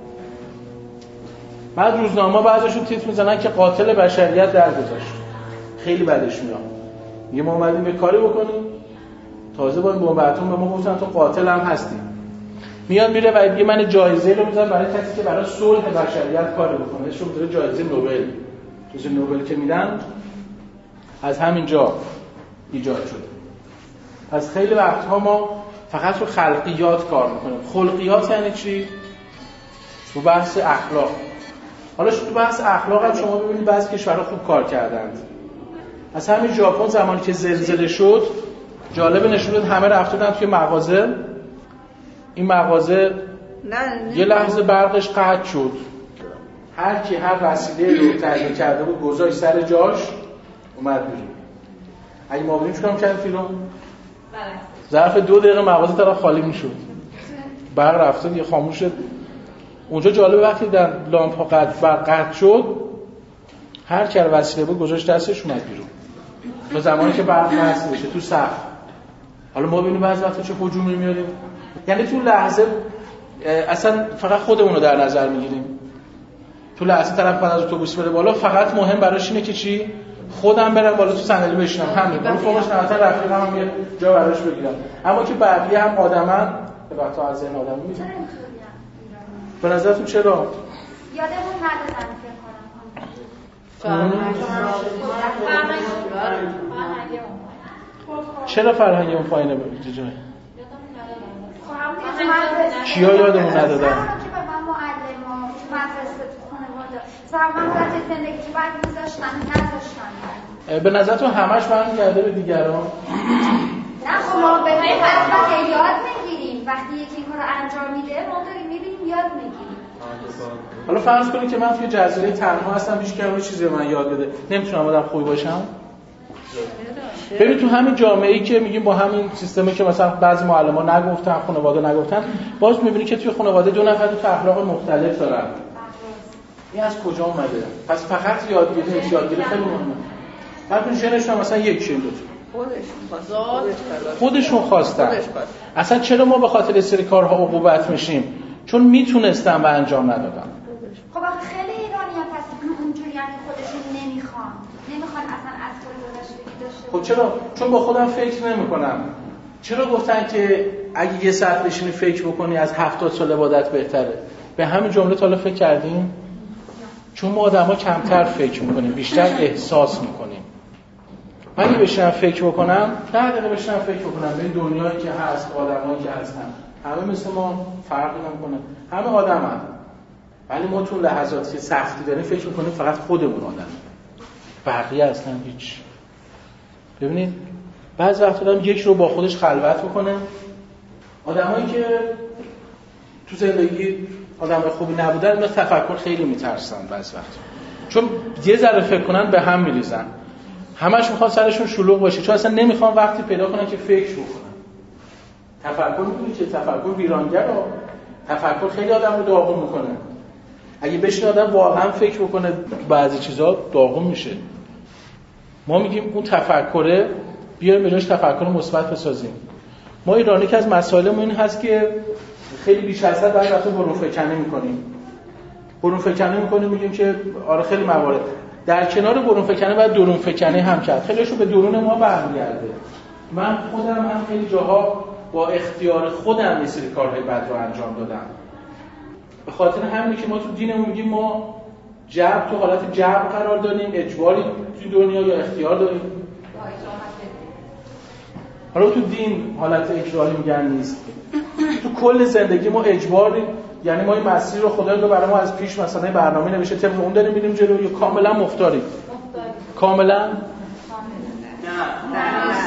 بعد روزنامه بعضیشون تیتر میزنن که قاتل بشریت درگذشت. خیلی بدش میاد. میگه ما اومدیم به کاری بکنیم، تازه با این بمب اتم به ما گفتن تو قاتل هم هستی. میاد میره و میگه من جایزه رو میذارم برای کسی که برای صلح بشریت کار بکنه. اسمش رو جایزه نوبل. جایزه نوبل که میدن از همین جا ایجاد شده. از خیلی وقتها ما فقط رو خلقیات کار میکنیم. خلقیات یعنی چی؟ تو بحث اخلاق. حالا تو بحث اخلاق هم شما ببینید بعضی کشورها خوب کار کردند. از همین ژاپن زمانی که زلزله شد جالب نشون داد همه رفتن توی مغازه. این مغازه یه لحظه برقش قطع شد. هر کی هر وسیله رو تهیه کرده بود گذاشت سر جاش اومد بیرون. اگه ما بودیم چیکار می‌کردیم فیلم؟ ظرف دو دقیقه مغازه طرف خالی میشد. برق رفته دیگه خاموش شد. اونجا جالب وقتی در لامپ‌ها قطع برق قطع شد هر کی وسیله بود گذاشت دستش اومد بیرون. تا زمانی که برق وصل بشه تو صف. حالا ما ببینیم بعضی وقتا چه هجومی میاریم. یعنی تو لحظه اصلا فقط خودمون رو در نظر میگیریم. تو لحظه طرف بعد از اتوبوس بره بالا فقط مهم براش اینه که چی؟ خودم برم بالا تو صندلی بشینم همین. اون فرمش نهایتا رفیقم هم یه جا براش بگیرم. اما که بقیه هم آدمن به وقتا از این آدم میگه. به نظرتون چرا؟ یادمون ندادن فکر کنم. چرا فرهنگ اون پایینه به جای؟ کیا یادمون ندادن؟ که به من معلم و مدرسه تو خانواده زمان وقتی زندگی که باید میذاشتن نذاشتن. به نظرتون همش برمیگرده به دیگران؟ نه خب ما به این طرف یاد میگیریم. وقتی یکی این کار رو انجام میده ما داریم میبینیم یاد میگیریم. حالا فرض کنید که من توی جزیره تنها هستم، هیچ کسی چیزی به من یاد بده، نمیتونم آدم خوبی باشم؟ ببین تو همین جامعه‌ای که میگیم با همین سیستمی که مثلا بعضی معلم‌ها نگفتن، خانواده نگفتن، باز می‌بینی که توی خانواده دو نفر تو اخلاق مختلف دارن. این از کجا اومده؟ پس فقط یادگیری نیست، یادگیری خیلی مهمه. بعد ژنشون مثلا یکیه دو خودشون خودشون خواستن. اصلا چرا ما به خاطر سری کارها عقوبت میشیم؟ چون میتونستن و انجام ندادن. خب آخه خیلی ایرانی‌ها پس اونجوری که خودشون نمیخوان نمیخوان اصلا از خود گذشتگی داشته خب چرا؟ چون با خودم فکر نمی‌کنم. چرا گفتن که اگه یه ساعت بشینی فکر بکنی از هفتاد سال عبادت بهتره؟ به همین جمله تا حالا فکر کردیم؟ چون ما آدم‌ها کمتر فکر می‌کنیم، بیشتر احساس می‌کنیم. من اگه بشینم فکر بکنم، ده دقیقه بشینم فکر بکنم به این دنیایی که هست، آدمایی که هستن، همه مثل ما فرق نمی‌کنه. همه آدمن. ولی ما تو لحظاتی که سختی داریم فکر می‌کنیم فقط خودمون آدم. بقیه اصلا هیچ. ببینید بعضی وقتا آدم یک رو با خودش خلوت بکنه. آدمایی که تو زندگی آدمای خوبی نبودن، اینا تفکر خیلی میترسن بعضی وقتا. چون یه ذره فکر کنن به هم میریزن. همش میخوان سرشون شلوغ باشه، چون اصلا نمیخوان وقتی پیدا کنن که فکر بکنن. تفکر می‌کنی که تفکر ویرانگره. تفکر خیلی آدم رو داغون میکنه. اگه بشین آدم واقعا فکر بکنه بعضی چیزا داغون میشه. ما میگیم اون تفکره بیایم به جاش تفکر مثبت بسازیم. ما ایرانی که از مسائلمون این هست که خیلی بیش از حد بعضی وقتا برون‌فکنی میکنیم. برون‌فکنی میکنیم میگیم که آره خیلی موارد. در کنار برون‌فکنی باید درون‌فکنی هم کرد. خیلیشو به درون ما برمیگرده. من خودم هم خیلی جاها با اختیار خودم یه سری کارهای بد رو انجام دادم. به خاطر همینه که ما تو دینمون میگیم ما جبر تو حالت جبر قرار داریم، اجباری تو دنیا یا اختیار داریم. حالا تو دین حالت اجباری میگن نیست. تو کل زندگی ما اجباری، یعنی ما این مسیر رو خدا رو برای ما از پیش مثلا برنامه نوشته طبق اون داریم میریم جلو، یا کاملا مختاری؟ کاملا؟ نه نه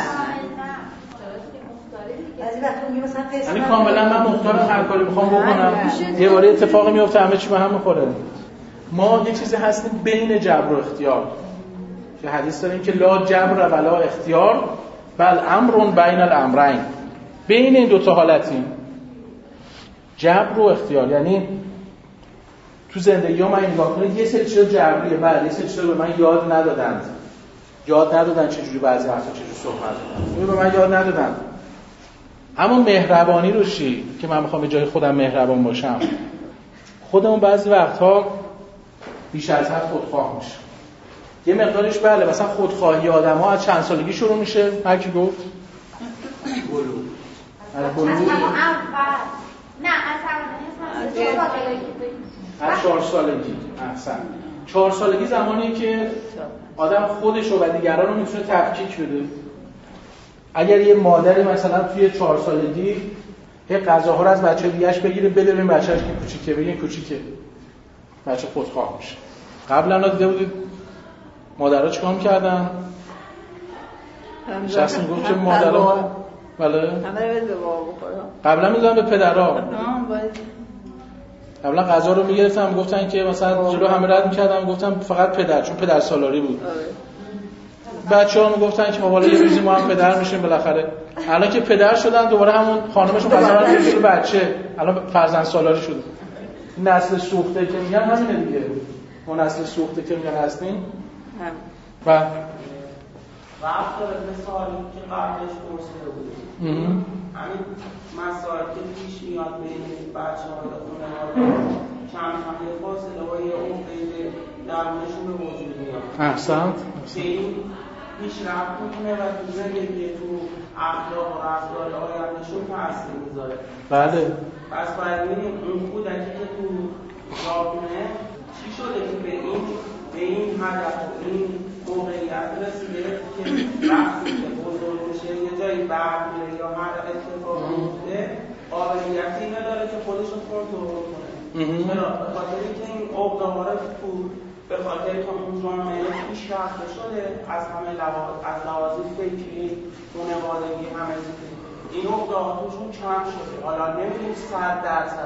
بعضی وقتا میگه مثلا قسمت، یعنی کاملا من مختارم، هر کاری میخوام بکنم یه باره اتفاقی میفته همه چی به هم میخوره. ما یه چیزی هستیم بین جبر و اختیار. که حدیث داریم که لا جبر ولا اختیار بل امر بین الامرین. بین این دو تا حالتیم، جبر و اختیار. یعنی تو زندگی ها من نگاه کنید یه سری چیزا جبریه، بعد یه سری چیزا به من یاد ندادند. یاد ندادن چجوری بعضی وقتا چجوری صحبت کنم. به من یاد ندادن. اما مهربانی رو چی؟ که من میخوام به جای خودم مهربان باشم. خودمون بعضی وقتها بیش از حد خودخواه میشه. یه مقدارش بله، مثلا خودخواهی آدم‌ها از چند سالگی شروع میشه؟ هر کی گفت؟ بلوغ. از بلوغ. از نه از چهار سالگی. از چهار سالگی. احسن. چهار سالگی زمانیه که آدم خودش و دیگران رو میتونه تفکیک بده. اگر یه مادری مثلا توی چهار سالگی یه غذاها رو از بچه دیگه‌اش بگیره بده به بچه‌اش که کوچیکه، بگین کوچیکه، بچه خودخواه میشه. قبلا دیده بودید مادرها چیکار می‌کردن؟ شخص میگفت که مادرها بله همه رو به بابا بخوره. قبلا میدادن به پدرها. قبلا غذا رو میگرفتن گفتن که مثلا جلو همه رد می‌کردن گفتن فقط پدر، چون پدر سالاری بود. بچه‌ها میگفتن که حالا یه روزی ما هم پدر میشیم بالاخره. الان که پدر شدن دوباره همون خانمشون غذا رو می‌ذاره بچه. الان فرزند سالاری شده. نسل سوخته که میگن همینه دیگه. اون نسل سوخته که میگن هستیم. و رفت مثالی که قبلش پرسیده بودیم همین مسائل که پیش میاد بین بچه ها و خانواده کم کم یه فاصله های اون بین درونشون به وجود میاد. احسنت. که این پیشرفت میکنه و تو زندگی تو اخلاق و رفتار آیندهشون تاثیر میذاره. بله. پس باید ببینیم اون کودکی که تو جامعه چی شده که به این به این هدف این موقعیت رسیده که وقتی که بزرگ میشه یه جایی برد میره یا هر اتفاق میفته قابلیتی نداره که خودش رو کنترل کنه. چرا؟ به خاطر اینکه این عقده‌ها تو به خاطر که اون جامعه پیشرفته شده از همه لحاظ، از لحاظ فکری، خانوادگی، همه چیز این عقده‌ها توشون کم شده. حالا نمی‌دونیم صد درصد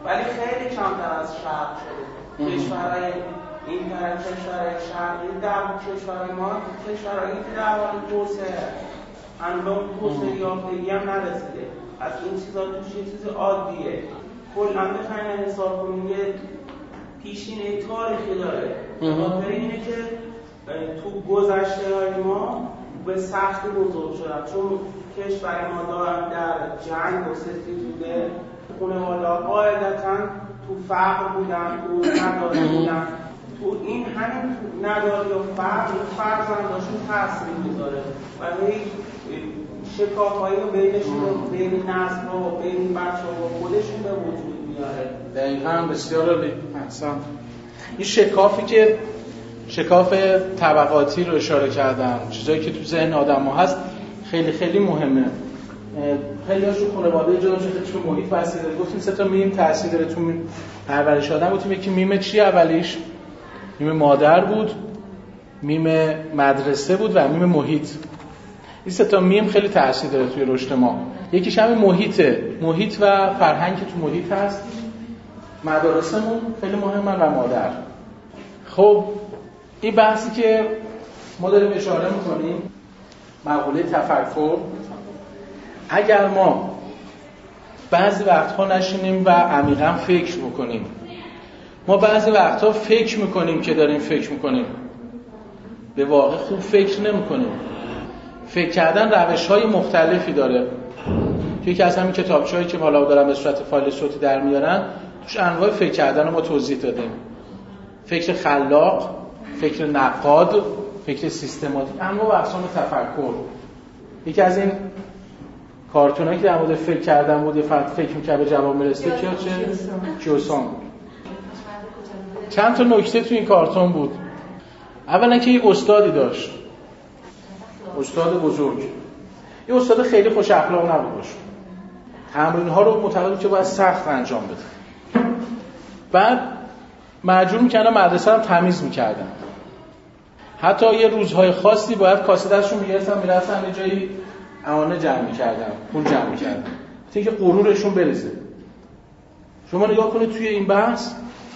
ولی خیلی کمتر از شرق شده. کشورهای این طرف کشورهای شرقی در کشورهای ما کشورهایی که در حال توسعه هنوز توسعه یافتگی هم نرسیده. از این چیزا توش یه چیز عادیه. کلا بخواین حساب کنیم یه پیشینه تاریخی داره. خاطر اینه که تو گذشته های ما به سختی بزرگ شدن، چون کشور ما دارن در جنگ و ستیزده خانواده قاعدتا تو فقر بودن، تو نداری بودن. تو این همین نداری و فقر فرزنداشون تاثیر میذاره و هی شکاف‌هایی رو بینشون بین نسل‌ها و بین بچه‌ها و خودشون به وجود میاره. دقیقاً بسیار عالی. احسن. این شکافی که شکاف طبقاتی رو اشاره کردم، چیزایی که تو ذهن آدم‌ها هست خیلی خیلی مهمه. خیلی هاشون خانواده جدا شده، خیلیش به محیط بستگی داره. گفتیم سه تا میم تاثیر داره تو پرورش آدم. گفتیم یکی میم چی اولیش؟ میم مادر بود، میم مدرسه بود و میم محیط. این سه تا میم خیلی تاثیر داره توی رشد ما. یکیش همین محیطه، محیط و فرهنگ که تو محیط هست. مدارسمون خیلی مهمه و مادر. خب این بحثی که ما داریم اشاره میکنیم، مقوله تفکر، اگر ما بعضی وقتها نشینیم و عمیقا فکر بکنیم، ما بعضی وقتها فکر میکنیم که داریم فکر میکنیم، به واقع خوب فکر نمیکنیم. فکر کردن روش‌های مختلفی داره. یکی از همین کتابچه‌هایی که حالا دارم به صورت فایل صوتی در میارن، توش انواع فکر کردن رو ما توضیح دادیم. فکر خلاق، فکر نقاد، فکر سیستماتیک، انواع و اقسام تفکر. یکی از این کارتونایی که در مورد فکر کردن بود، یه فرد فکر می‌کرد به جواب می‌رسید، کیا چه؟ کیوسان بود. چند تا نکته تو این کارتون بود. اولا که یه استادی داشت، استاد بزرگ. یه استاد خیلی خوش اخلاق نبود باشه. تمرین‌ها رو معتقد که باید سخت انجام بده. بعد مجبور می‌کردن مدرسه رو تمیز می‌کردن. حتی یه روزهای خاصی باید کاسه دستشون می‌گرفتن می‌رفتن یه جایی امانه جمع می‌کردن، پول جمع می‌کردن. تا اینکه غرورشون بریزه. شما نگاه کنید توی این بحث،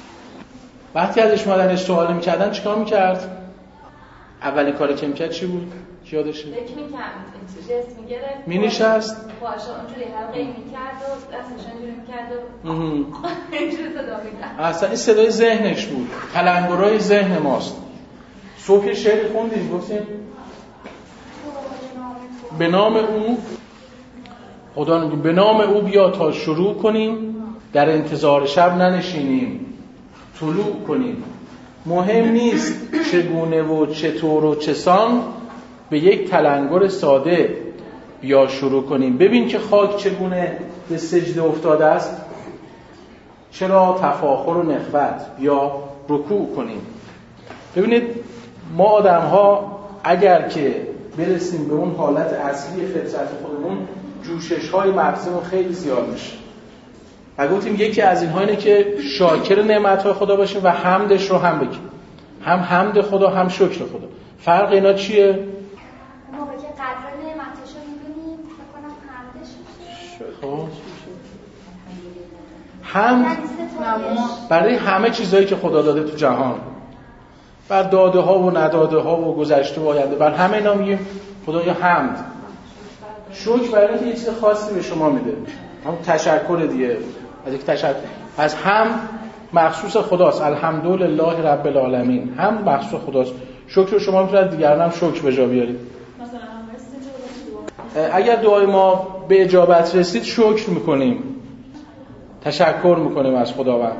وقتی ازش اومدن سوال می‌کردن چیکار می‌کرد؟ اولین کاری که می‌کرد چی بود؟ کی یادشه؟ فکر می‌کرد، جست می‌گرفت. می‌نشست. پاشو اونجوری حلقه می‌کرد و دستش اونجوری می‌کرد و اینجوری صدا می‌کرد. اصلا این صدای ذهنش بود. تلنگرهای ذهن ماست. صبح شعر خوندیم گفتیم به نام او، خدا میگه به نام او بیا تا شروع کنیم، در انتظار شب ننشینیم، طلوع کنیم. مهم نیست چگونه و چطور و چسان، به یک تلنگر ساده بیا شروع کنیم. ببین که خاک چگونه به سجده افتاده است، چرا تفاخر و نخوت، بیا رکوع کنیم. ببینید ما آدم ها اگر که برسیم به اون حالت اصلی فطرت خودمون، جوشش های مغزمون خیلی زیاد میشه. و گفتیم یکی از اینها اینه که شاکر نعمت‌های خدا باشیم و حمدش رو هم بگیم. هم حمد خدا هم شکر خدا. فرق اینا چیه؟ موقعی که قدر نعمتش رو می‌بینیم فکر کنم حمدش میشه. خب هم برای همه چیزایی که خدا داده تو جهان، بر داده ها و نداده ها و گذشته و آینده، بر همه اینا میگیم خدایا حمد. شکر برای اینکه یه چیز خاصی به شما میده، هم تشکر دیگه، از یک تشکر. از هم مخصوص خداست، الحمدلله رب العالمین، هم مخصوص خداست. شکر شما میتونید دیگران هم شکر به جا بیارید. اگر دعای ما به اجابت رسید شکر میکنیم، تشکر میکنیم از خداوند.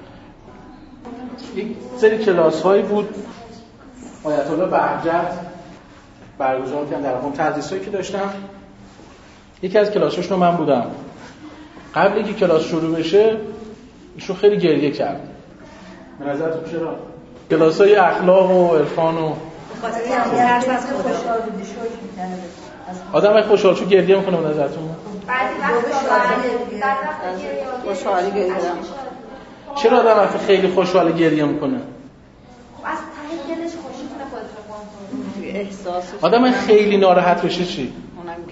یک سری کلاس هایی بود آیت الله بهجت برگزار کردن در هم تدریسایی که داشتم. یکی از کلاساشون من بودم. قبل اینکه کلاس شروع بشه ایشون خیلی گریه کرد. به نظرتون چرا؟ کلاسای اخلاق و عرفان و آدم وقتی خوشحال شو گریه میکنه. به نظرتون بعضی وقتا خوشحالی گریه میکنه. چرا آدم وقتی خیلی خوشحال گریه میکنه؟ از ته دلش خوشی کنه خودش رو کنترل. احساسش آدم خیلی ناراحت بشه چی؟ اونم گریه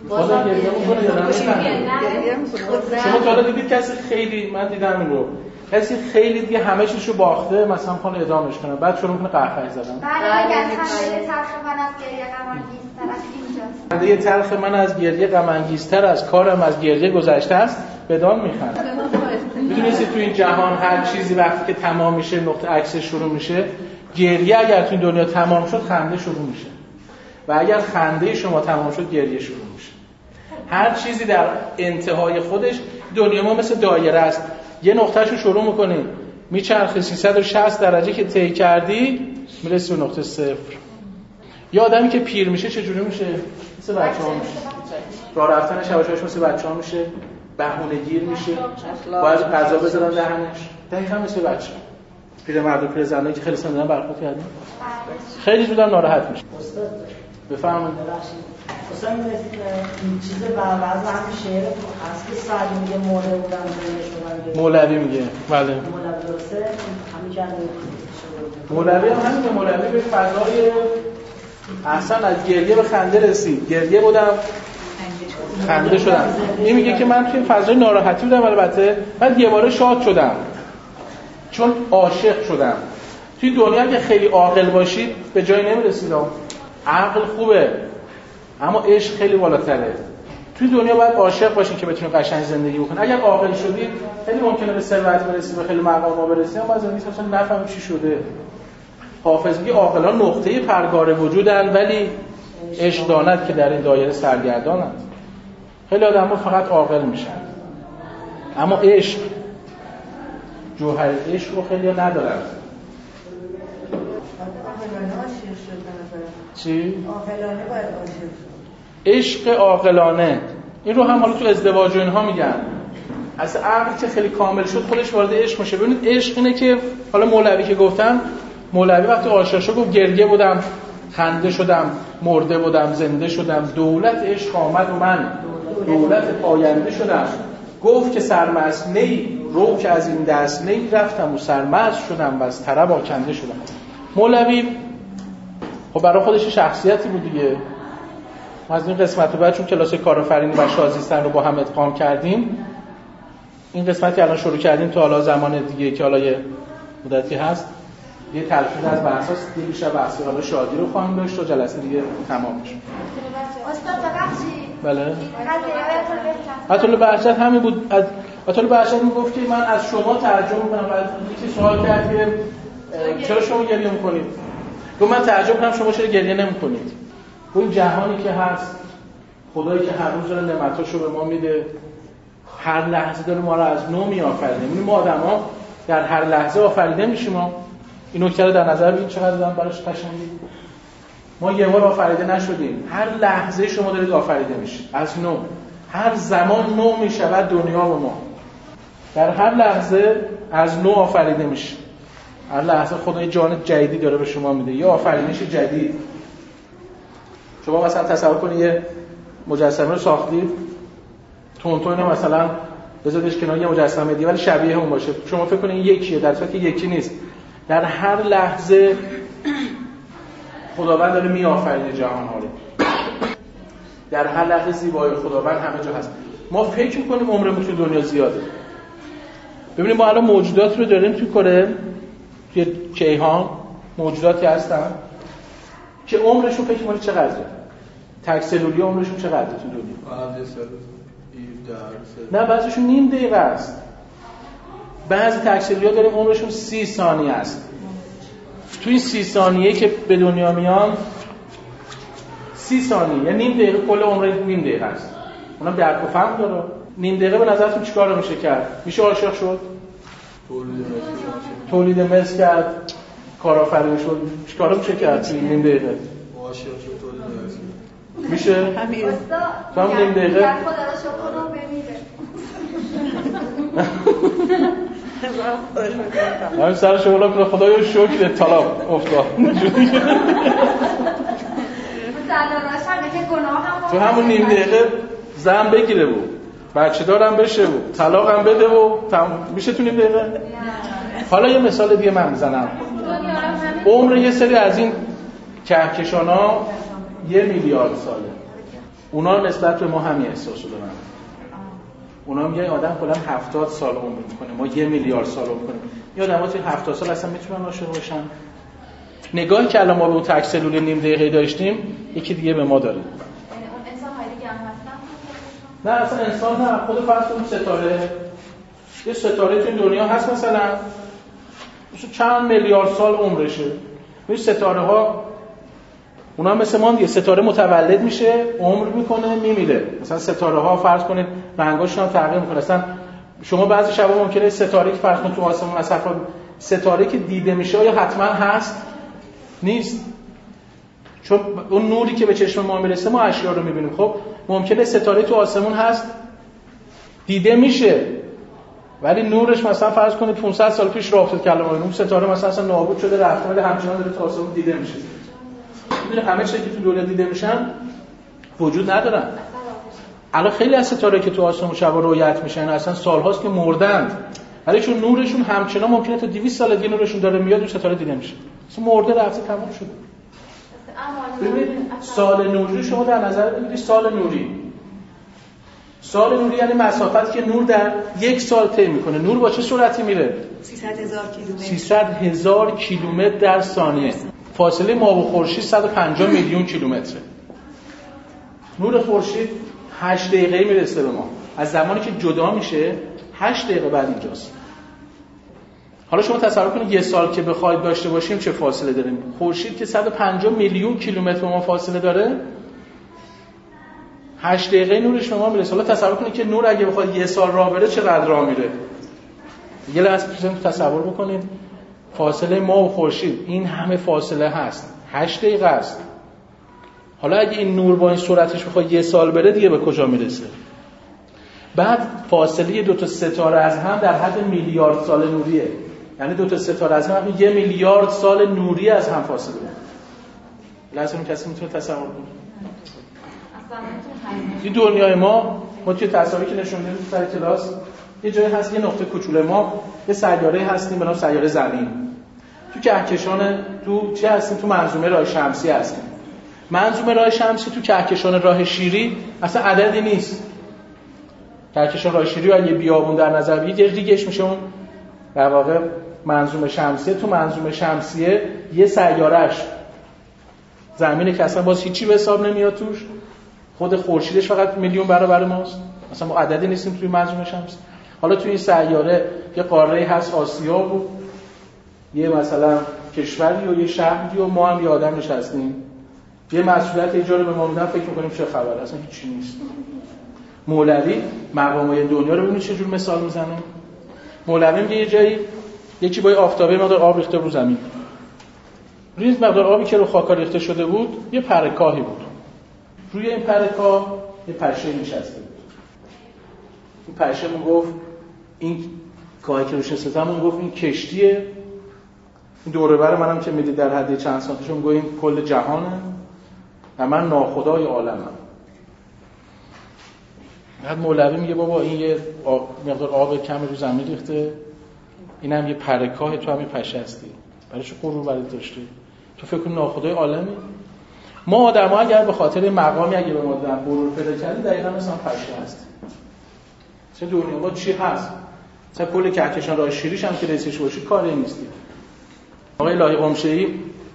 بازم گریه میکنه یا نه؟ شما تا حالا دیدید کسی خیلی، من دیدم این رو، کسی خیلی دیگه همه چیزشو باخته مثلا میخوان اعدامش کنن بعد شروع میکنه قهقه زدن؟ بله اگر خنده تلخ من از گریه غم انگیزتر از اینجاست. خنده تلخ من از گریه غم انگیزتر از کارم از گریه گذشته است بدان میخنده. میدونید تو این جهان هر چیزی وقتی که تمام میشه نقطه عکسش شروع میشه. گریه اگر تو این دنیا تمام شد خنده شروع میشه و اگر خنده شما تمام شد گریه شروع میشه. هر چیزی در انتهای خودش، دنیا ما مثل دایره است، یه نقطهشو شروع میکنی میچرخه سیصد و شصت درجه که طی کردی میرسی به نقطه صفر. یه آدمی که پیر میشه چجوری میشه؟ مثل بچه‌ها میشه. راه رفتنش یواش یواش مثل بچه‌ها میشه، بهونه‌گیر میشه، باید غذا بذارن دهنش. دقیقاً مثل بچه. پیر مرد و پیر زنایی که خیلی سندن برخورد کردن خیلی زودم ناراحت میشه. بفهمون اصلا این چیز بعض همین شعر هست که سعدی میگه مولوی بودن زنده شدن. مولوی میگه بله. مولوی درسته همین که مولوی هم همین که مولوی به فضای احسن از گریه به خنده رسید. گریه بودم خنده شدم. این میگه که من توی فضای ناراحتی بودم البته بعد یه باره شاد شدم چون عاشق شدم. توی دنیا که خیلی عاقل باشید به جایی نمیرسید. عقل خوبه اما عشق خیلی بالاتره. توی دنیا باید عاشق باشین که بتونید قشنگ زندگی بکنید. اگر عاقل شدید خیلی ممکنه به ثروت برسید و خیلی مقام‌ها برسید اما زندگی اصلا نفهمید چی شده. حافظ میگه عاقلان نقطه پرگار وجودند ولی عشق داند که در این دایره سرگردانند. خیلی آدم‌ها فقط عاقل میشن اما عشق جوهر عشق رو خیلی ندارن. چی؟ عاقلانه باید عاشق شد. عشق عاقلانه این رو هم حالا تو ازدواج و اینها میگن. از عقل که خیلی کامل شد خودش وارد عشق میشه. ببینید عشق اینه که حالا مولوی که گفتم، مولوی وقتی عاشق شد گفت گریه بودم خنده شدم مرده بودم زنده شدم دولت عشق آمد و من دولت پاینده شدم. گفت که سرمست نی رو که از این دست نی رفتم و سرمست شدم و از طرب آکنده شدم. مولوی خب برای خودش شخصیتی بود دیگه. ما از این قسمت رو بعد چون کلاس کارآفرینی و شازیستن رو با هم ادغام کردیم این قسمتی الان شروع کردیم تا حالا زمان دیگه که حالا یه مدتی هست یه تلفیق از بحثاس دیگه بیشتر بحثی حالا شادی رو خواهیم داشت و جلسه دیگه تمام میشه. استاد ببخشید بله آیت بهجت همین بود. از آیت بهجت میگفت که من از شما ترجمه میکنم. بعد یکی سوال کرد که چرا شما گریه میکنید؟ گفت من ترجمه کنم شما چرا گریه نمیکنید؟ اون جهانی که هست خدایی که هر روز داره نعمتاشو به ما میده هر لحظه داره ما رو از نو میآفرینه. ما آدما در هر لحظه آفریده میشیم. ما این نکته رو در نظر بگیرید چقدر دادم براش قشنگه. ما یه بار آفریده نشدیم. هر لحظه شما دارید آفریده میشید از نو. هر زمان نو میشود دنیا و ما. در هر لحظه از نو آفریده میشه. هر لحظه خدای جان جدیدی داره به شما میده. یه آفرینش جدید. شما مثلا تصور کنید یه مجسمه رو ساختید تونتون مثلا بذاردش کنار یه مجسمه دیگه ولی شبیه اون باشه. شما فکر کنید یکیه در صورتی که یکی نیست. در هر لحظه خداوند داره میآفرینه جهان ها رو. در هر لحظه زیبایی خداوند همه جا هست. ما فکر می‌کنیم عمرمون تو دنیا زیاده. ببینید ما الان موجودات رو داریم توی کره توی کیهان موجوداتی هستن که عمرشون فکر کنید چقدره. تک سلولی عمرشون چقدره تو دنیا؟ نه بعضیشون نیم دقیقه است. بعضی تک سلولی‌ها داریم عمرشون سی ثانیه است. تو این سی ثانیه که به دنیا میان سی ثانیه یعنی نیم دقیقه کل عمر نیم دقیقه است. اونم درک و فهم داره. نیم دقیقه به نظرتون چیکار میشه کرد؟ میشه عاشق شد؟ تولید مثل کرد، کارآفرین شد. چیکار میشه کرد تو نیم دقیقه؟ عاشق شد تولید مثل. میشه؟ همین. تو هم نیم دقیقه. خدا رو شکر رو بمیره. همین سر شغلا کنه خدایا شکر طلاق افتاد. تو همون نیم دقیقه زن بگیره بود بچه دارم بشه بود طلاق هم بده و میشه تو نیم دقیقه. حالا یه مثال دیگه من میزنم. عمر یه سری از این کهکشان ها یه میلیارد ساله. اونا نسبت به ما همین احساسو دارن. اونا میگن آدم کلا هفتاد سال عمر میکنه، ما یه میلیارد سال عمر کنیم. این آدم‌ها تو هفتاد سال اصلا میتونن عاشق باشن؟ نگاهی که الان ما به اون تک سلول نیم دقیقه داشتیم یکی دیگه به ما داره. اون انسان‌های دیگه هم هستن؟ نه اصلا انسان نه، خود فرض کن ستاره، یه ستاره تو این دنیا هست مثلا مثلا چند میلیارد سال عمرشه. این ستاره ها اونا هم مثل ما دیگه، ستاره متولد میشه، عمر میکنه، میمیره. مثلا ستاره ها فرض کنید رنگاشون هم تغییر میکنه. مثلا شما بعضی شبا ممکنه ستاره که فرض کنید تو آسمون از اطراف ستاره که دیده میشه یا حتما هست نیست، چون اون نوری که به چشم ما میرسه ما اشیا رو میبینیم. خب ممکنه ستاره تو آسمون هست دیده میشه ولی نورش مثلا فرض کنید پانصد سال پیش راه افتاد کلمه اون ستاره مثلا اصلا نابود شده رفته ولی همچنان داره تو آسمون دیده میشه. میدونی همه چیزی که تو دنیا دیده میشن وجود ندارن. الان خیلی از ستاره که تو آسمون شبا رؤیت میشن اصلا سالهاست که مردند ولی چون نورشون همچنان ممکنه تا دویست سال دیگه نورشون داره میاد اون ستاره دیده میشه. اصلا مرده رفته تمام شده. ببینید سال نوری شما در نظر بگیرید، سال نوری سال نوری یعنی مسافتی که نور در یک سال طی میکنه. نور با چه سرعتی میره؟ سیصد هزار کیلومتر. سیصد هزار کیلومتر در ثانیه. فاصله ما و خورشید صد و پنجاه میلیون کیلومتره. نور خورشید هشت دقیقه میرسه به ما. از زمانی که جدا میشه هشت دقیقه بعد اینجاست. حالا شما تصور کنید یه سال که بخواید داشته باشیم چه فاصله داریم. خورشید که صد و پنجاه میلیون کیلومتر به ما فاصله داره، هشت دقیقه نورش به ما میرسه. حالا تصور کنید که نور اگه بخواد یه سال راه بره چقدر راه میره. یه لحظه تصور بکنید فاصله ما و خورشید این همه فاصله هست، هشت دقیقه است. حالا اگه این نور با این سرعتش بخواد یه سال بره دیگه به کجا میرسه؟ بعد فاصله دو تا ستاره از هم در حد میلیارد سال نوریه. یعنی دو تا ستاره از هم یه میلیارد سال نوری از هم فاصله دارن. لازم کسی میتونه تصور کنه؟ این دنیای ما ما توی تصاویری که نشون میدیم تو سر کلاس یه جایی هست یه نقطه کوچوله ما یه سیاره هستیم به نام سیاره زمین. تو کهکشان تو چه هستیم؟ تو منظومه راه شمسی هستیم. منظومه راه شمسی تو کهکشان راه شیری اصلا عددی نیست. کهکشان راه شیری اگه بیابون در نظر بگیرید دیگهش میشه اون در واقع منظومه شمسیه. تو منظومه شمسیه یه سیارهش زمینه که اصلا باز هیچی به حساب نمیاد توش. خود خورشیدش فقط میلیون برابر ماست. مثلا ما عددی نیستیم توی منظومه شمسی. حالا توی این سیاره یه قاره هست آسیا و یه مثلا کشوری و یه شهری و ما هم یه آدم نشستیم. یه مسئولیت اجاره به ما میدن فکر می‌کنیم چه خبره، اصلا هیچی نیست. مولوی مقامای دنیا رو ببینید چه جور مثال میزنه. مولوی میگه یه جایی یکی با آفتابه مقدار آب ریخته رو زمین. روی مقدار آبی که رو خاک ریخته شده بود یه پرکاهی بود. روی این پرکاه یه پشه نشسته بود. این پشه مون گفت این کاهی که روش نشسته مون گفت این کشتیه. این دوره بر منم که میدید در حد چند سانتیش مون گفت این کل جهانه و من ناخدای عالمم. بعد مولوی میگه بابا این یه آب، مقدار آب کمی رو زمین ریخته، اینم یه پرکاه، تو هم یه پشه هستی، برای چه غرور برات داشتی؟ تو فکر کنی ناخدای عالمی؟ ما آدم‌ها اگر به خاطر مقامی اگه به ما دادن غرور پیدا کردیم دقیقاً مثلا پشه هست. چه دنیا ما چی هست؟ مثلا کل کهکشان راه شیریش هم که رئیسش باشی کاری نیستی. آقای الهی قمشه‌ای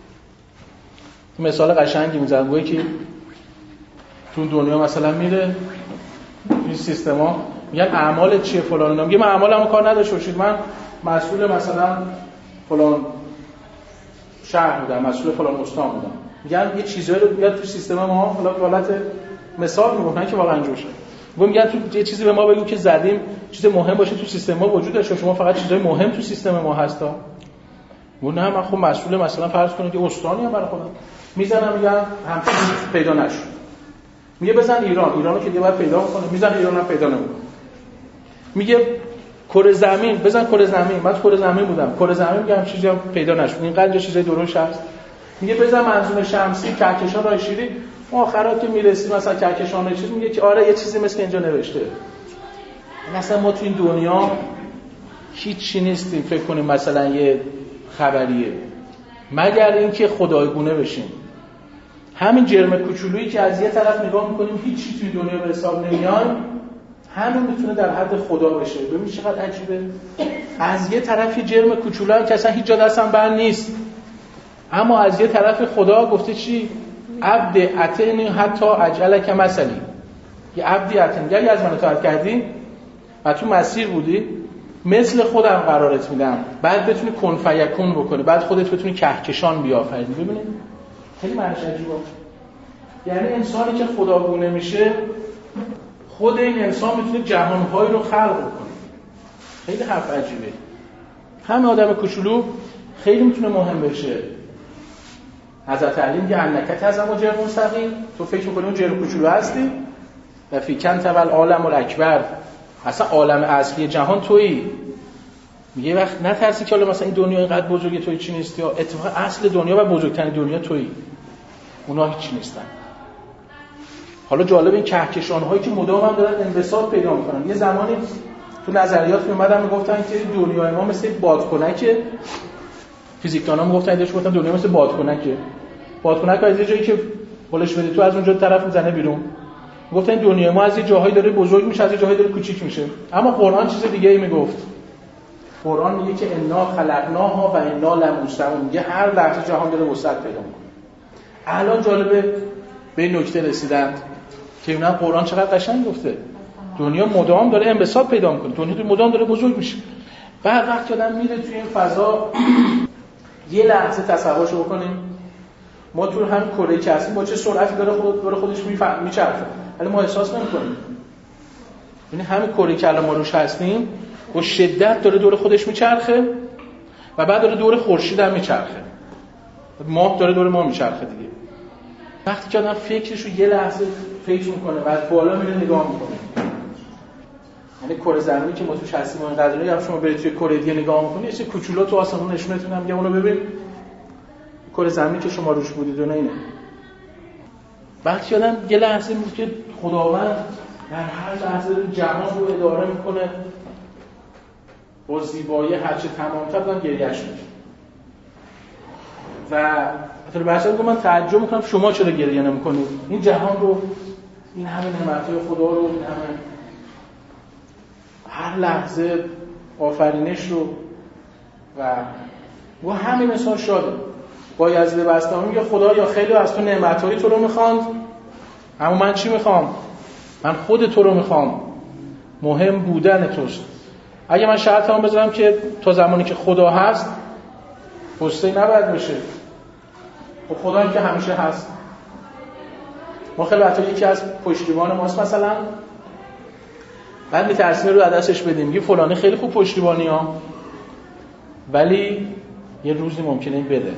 مثال قشنگی میزنه، گویی که تو دنیا مثلا میره این سیستما میگن اعمال چیه فلان اینا، میگه من اعمالمو کار نداشته باشید، من مسئول مثلا فلان شهر بودم، مسئول فلان استان بودم. میگن یه چیزایی رو بیاد تو سیستم ما، حالا حالت مثال میگم نه که واقعا اینجوری شه. میگن تو یه چیزی به ما بگو که زدیم چیز مهم باشه تو سیستم ما وجود داشته، شما فقط چیزای مهم تو سیستم ما هستا. اون نه من خب مسئول مثلا فرض کنید یه استانی هم برای خودم میزنم، میگن همچین پیدا نشد. میگه بزن ایران، ایرانو که دیگه باید پیدا کنه، میزن ایرانم پیدا نمیکنه. میگه کره زمین، بزن کره زمین، من کره زمین بودم، کره زمین میگم چیزی هم پیدا نشد. اینقدر چیزای درست هست. میگه بزن منظومه شمسی، کهکشان راه شیری، ما آخرات که میرسیم مثلا کهکشان راه شیری، میگه که آره یه چیزی مثل اینجا نوشته. مثلا ما تو این دنیا هیچی نیستیم فکر کنیم مثلا یه خبریه، مگر اینکه خدایگونه بشیم. همین جرم کوچولویی که از یه طرف نگاه میکنیم هیچی توی دنیا به حساب نمیاد، همین میتونه در حد خدا بشه. ببین چقدر عجیبه، از یه طرف یه جرم کوچولو هم که اصلا هیچ جا دستم بند نیست، اما از یه طرف خدا گفته چی؟ عبد اتنی حتی اجلک مثلی، یه عبدی اتنی، گری از من اطاعت کردی و تو مسیر بودی، مثل خودم قرارت میدم، بعد بتونی کن فیکون بکنی، بعد خودت بتونی کهکشان بیافرینی. ببینید خیلی معنیش عجیبه. یعنی انسانی که خداگونه میشه، خود این انسان میتونه جهان‌هایی رو خلق کنه. خیلی حرف عجیبه. همه آدم کوچولو خیلی میتونه مهم بشه. حضرت علی میگه انک تزم جرم مستقیم، تو فکر می‌کنی اون جرم کوچولو هستی و فیکن تول عالم الاکبر، اصلا عالم اصلی جهان تویی. میگه وقت نترسی که حالا مثلا این دنیا اینقدر بزرگه توی چی نیستی، یا اتفاقا اصل دنیا و بزرگترین دنیا تویی، اونا هیچ نیستن. حالا جالب این کهکشان هایی که مدام هم دارن انبساط پیدا میکنن. یه زمانی تو نظریات میومدن میگفتن که دنیای ما مثل بادکنکه، فیزیکدانا میگفتن ایدهش گفتن دنیا مثل بادکنکه. بادکنک از یه جایی که هولش بدی تو از اونجا طرف میزنه بیرون. میگفتن دنیای ما از یه جاهایی داره بزرگ میشه، از یه جاهایی داره کوچیک میشه. اما قرآن چیز دیگه ای میگفت. قرآن میگه که انا خلقناها و انا لموسعون، میگه هر لحظه جهان داره وسعت پیدا میکنه. الان جالبه به این نکته رسیدند که اینا قرآن چقدر قشنگ گفته. دنیا مدام داره انبساط پیدا میکنه، دنیا مدام داره بزرگ میشه. بعد وقتی آدم میره توی این فضا، یه لحظه تصورش بکنیم ما تو هم کره که هستیم با چه سرعتی داره خود داره خودش میچرخه، ولی ما احساس نمی‌کنیم. یعنی همین کره که الان ما روش هستیم با شدت داره دور خودش میچرخه و بعد داره دور خورشید هم میچرخه. ماه داره دور ما میچرخه دیگه. وقتی که آدم فکرشو یه لحظه فکر میکنه بعد بالا میره نگاه میکنه، یعنی کره زمینی که ما توش هستیم اینقدره، یا شما برید توی کره دیگه نگاه میکنید یه چیز کوچولو تو آسمون نشونتون میگم اونو ببین، کره زمینی که شما روش بودید اون اینه. وقتی آدم یه لحظه میگه که خداوند در هر لحظه جهان رو اداره میکنه با زیبایی هرچه تمام‌تر، دارم گریه‌اش میشه. و مثلا بچه‌ها میگم من تعجب میکنم شما چرا گریه نمیکنید؟ این جهان رو، این همه نعمت‌های خدا رو، این همه هر لحظه آفرینش رو و و همین انسان شاده. بایزید بستامی میگه خدا یا خیلی از تو نعمت‌های تو رو میخواند، اما من چی میخوام؟ من خود تو رو میخوام، مهم بودن توست. اگه من شرطمو بذارم که تا زمانی که خدا هست پستی نباید بشه، و خدا هم که همیشه هست. ما خیلی وقتا یکی از پشتیبان ماست مثلا، بعد میترسیم رو دستش بدیم، میگه فلانی خیلی خوب پشتیبانی ها، ولی یه روزی ممکنه این بده،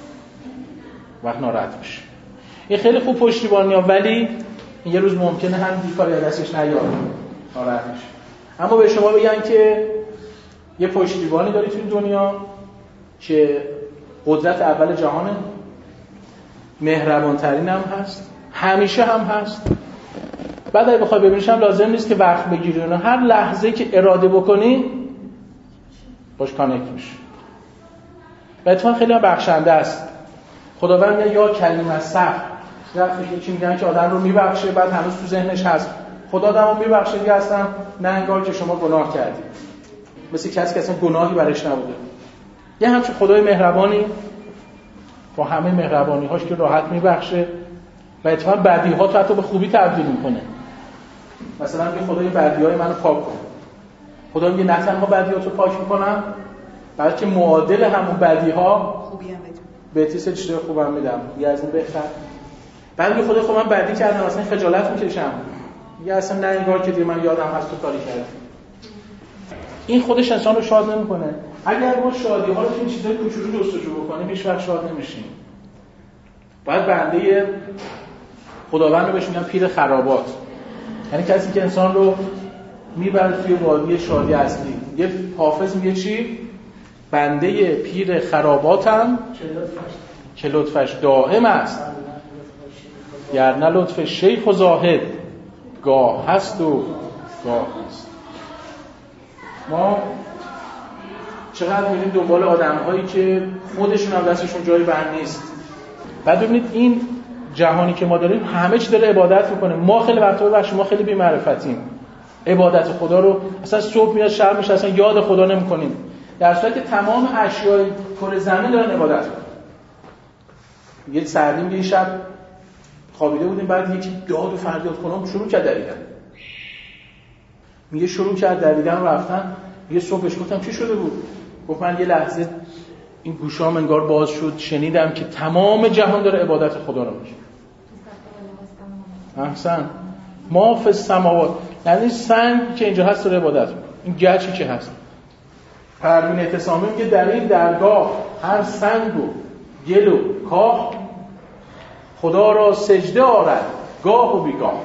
وقت ناراحت میشه. این خیلی خوب پشتیبانی ها، ولی یه روز ممکنه هم بیکاری دستش نیاد، ناراحت میشه. اما به شما بگن که یه پشتیبانی داری تو این دنیا که قدرت اول جهانه، مهربان ترین هم هست، همیشه هم هست. بعد اگه بخوای ببینیش هم لازم نیست که وقت بگیری، نه هر لحظه که اراده بکنی باش کانکت میشه. و اتفاقا خیلی هم بخشنده است. خداوند میگه یا کلمه صح، وقتی که میگن که آدم رو میبخشه بعد هنوز تو ذهنش هست خدا آدمو میبخشه، دیگه اصلا نه انگار که شما گناه کردید، مثل کسی که اصلا گناهی برش نبوده. یه همچین خدای مهربانی با همه مهربانی‌هاش که راحت میبخشه و اتفاقا بدی‌ها تو حتی به خوبی تبدیل میکنه. مثلا میگه خدای بدی‌های منو پاک کن. خدا میگه نه تنها بدی‌هاتو پاک میکنم، بلکه معادل همون بدی‌ها خوبی هم بدم، بهت سه چیز خوبم میدم، یه از این بهتر. بعد میگه خدا خب من بدی کردم اصلا خجالت میکشم، میگه اصلا نه انگار که دیگه من یادم هست تو کاری کردم. این خودش انسان رو شاد نمیکنه. اگر ما شادی ها رو تو این چیزای کوچولو جستجو بکنیم هیچ وقت شاد نمیشیم. باید بنده خداوند رو بهش میگن پیر خرابات، یعنی کسی که انسان رو میبره توی وادی شادی اصلی. یه حافظ میگه چی؟ بنده پیر خراباتم که لطفش دائم است، یعنی لطف شیخ و زاهد گاه هست و گاه هست. ما چقدر میریم دنبال آدم هایی که خودشون هم دستشون جای بند نیست. بعد ببینید این جهانی که ما داریم همه چی داره عبادت میکنه. ما خیلی وقتا بخش ما خیلی بی‌معرفتیم، عبادت خدا رو اصلا صبح میاد شب میشه اصلا یاد خدا نمیکنیم، در صورتی که تمام اشیای کره زمین دارن عبادت میکنن. یه سردیم یه شب خوابیده بودیم، بعد یکی داد و فریاد کنم شروع کرد دویدن. میگه شروع کرد دویدن و رفتن. یه صبحش گفتم چی شده بود؟ گفت من یه لحظه این گوشام انگار باز شد، شنیدم که تمام جهان داره عبادت خدا رو میکنه. احسن. ما فی السماوات، یعنی سنگ که اینجا هست داره عبادت میکنه. این گچی که هست. پروین اعتصامی میگه در این درگاه هر سنگ و گل و کاه خدا را سجده آرد گاه و بیگاه.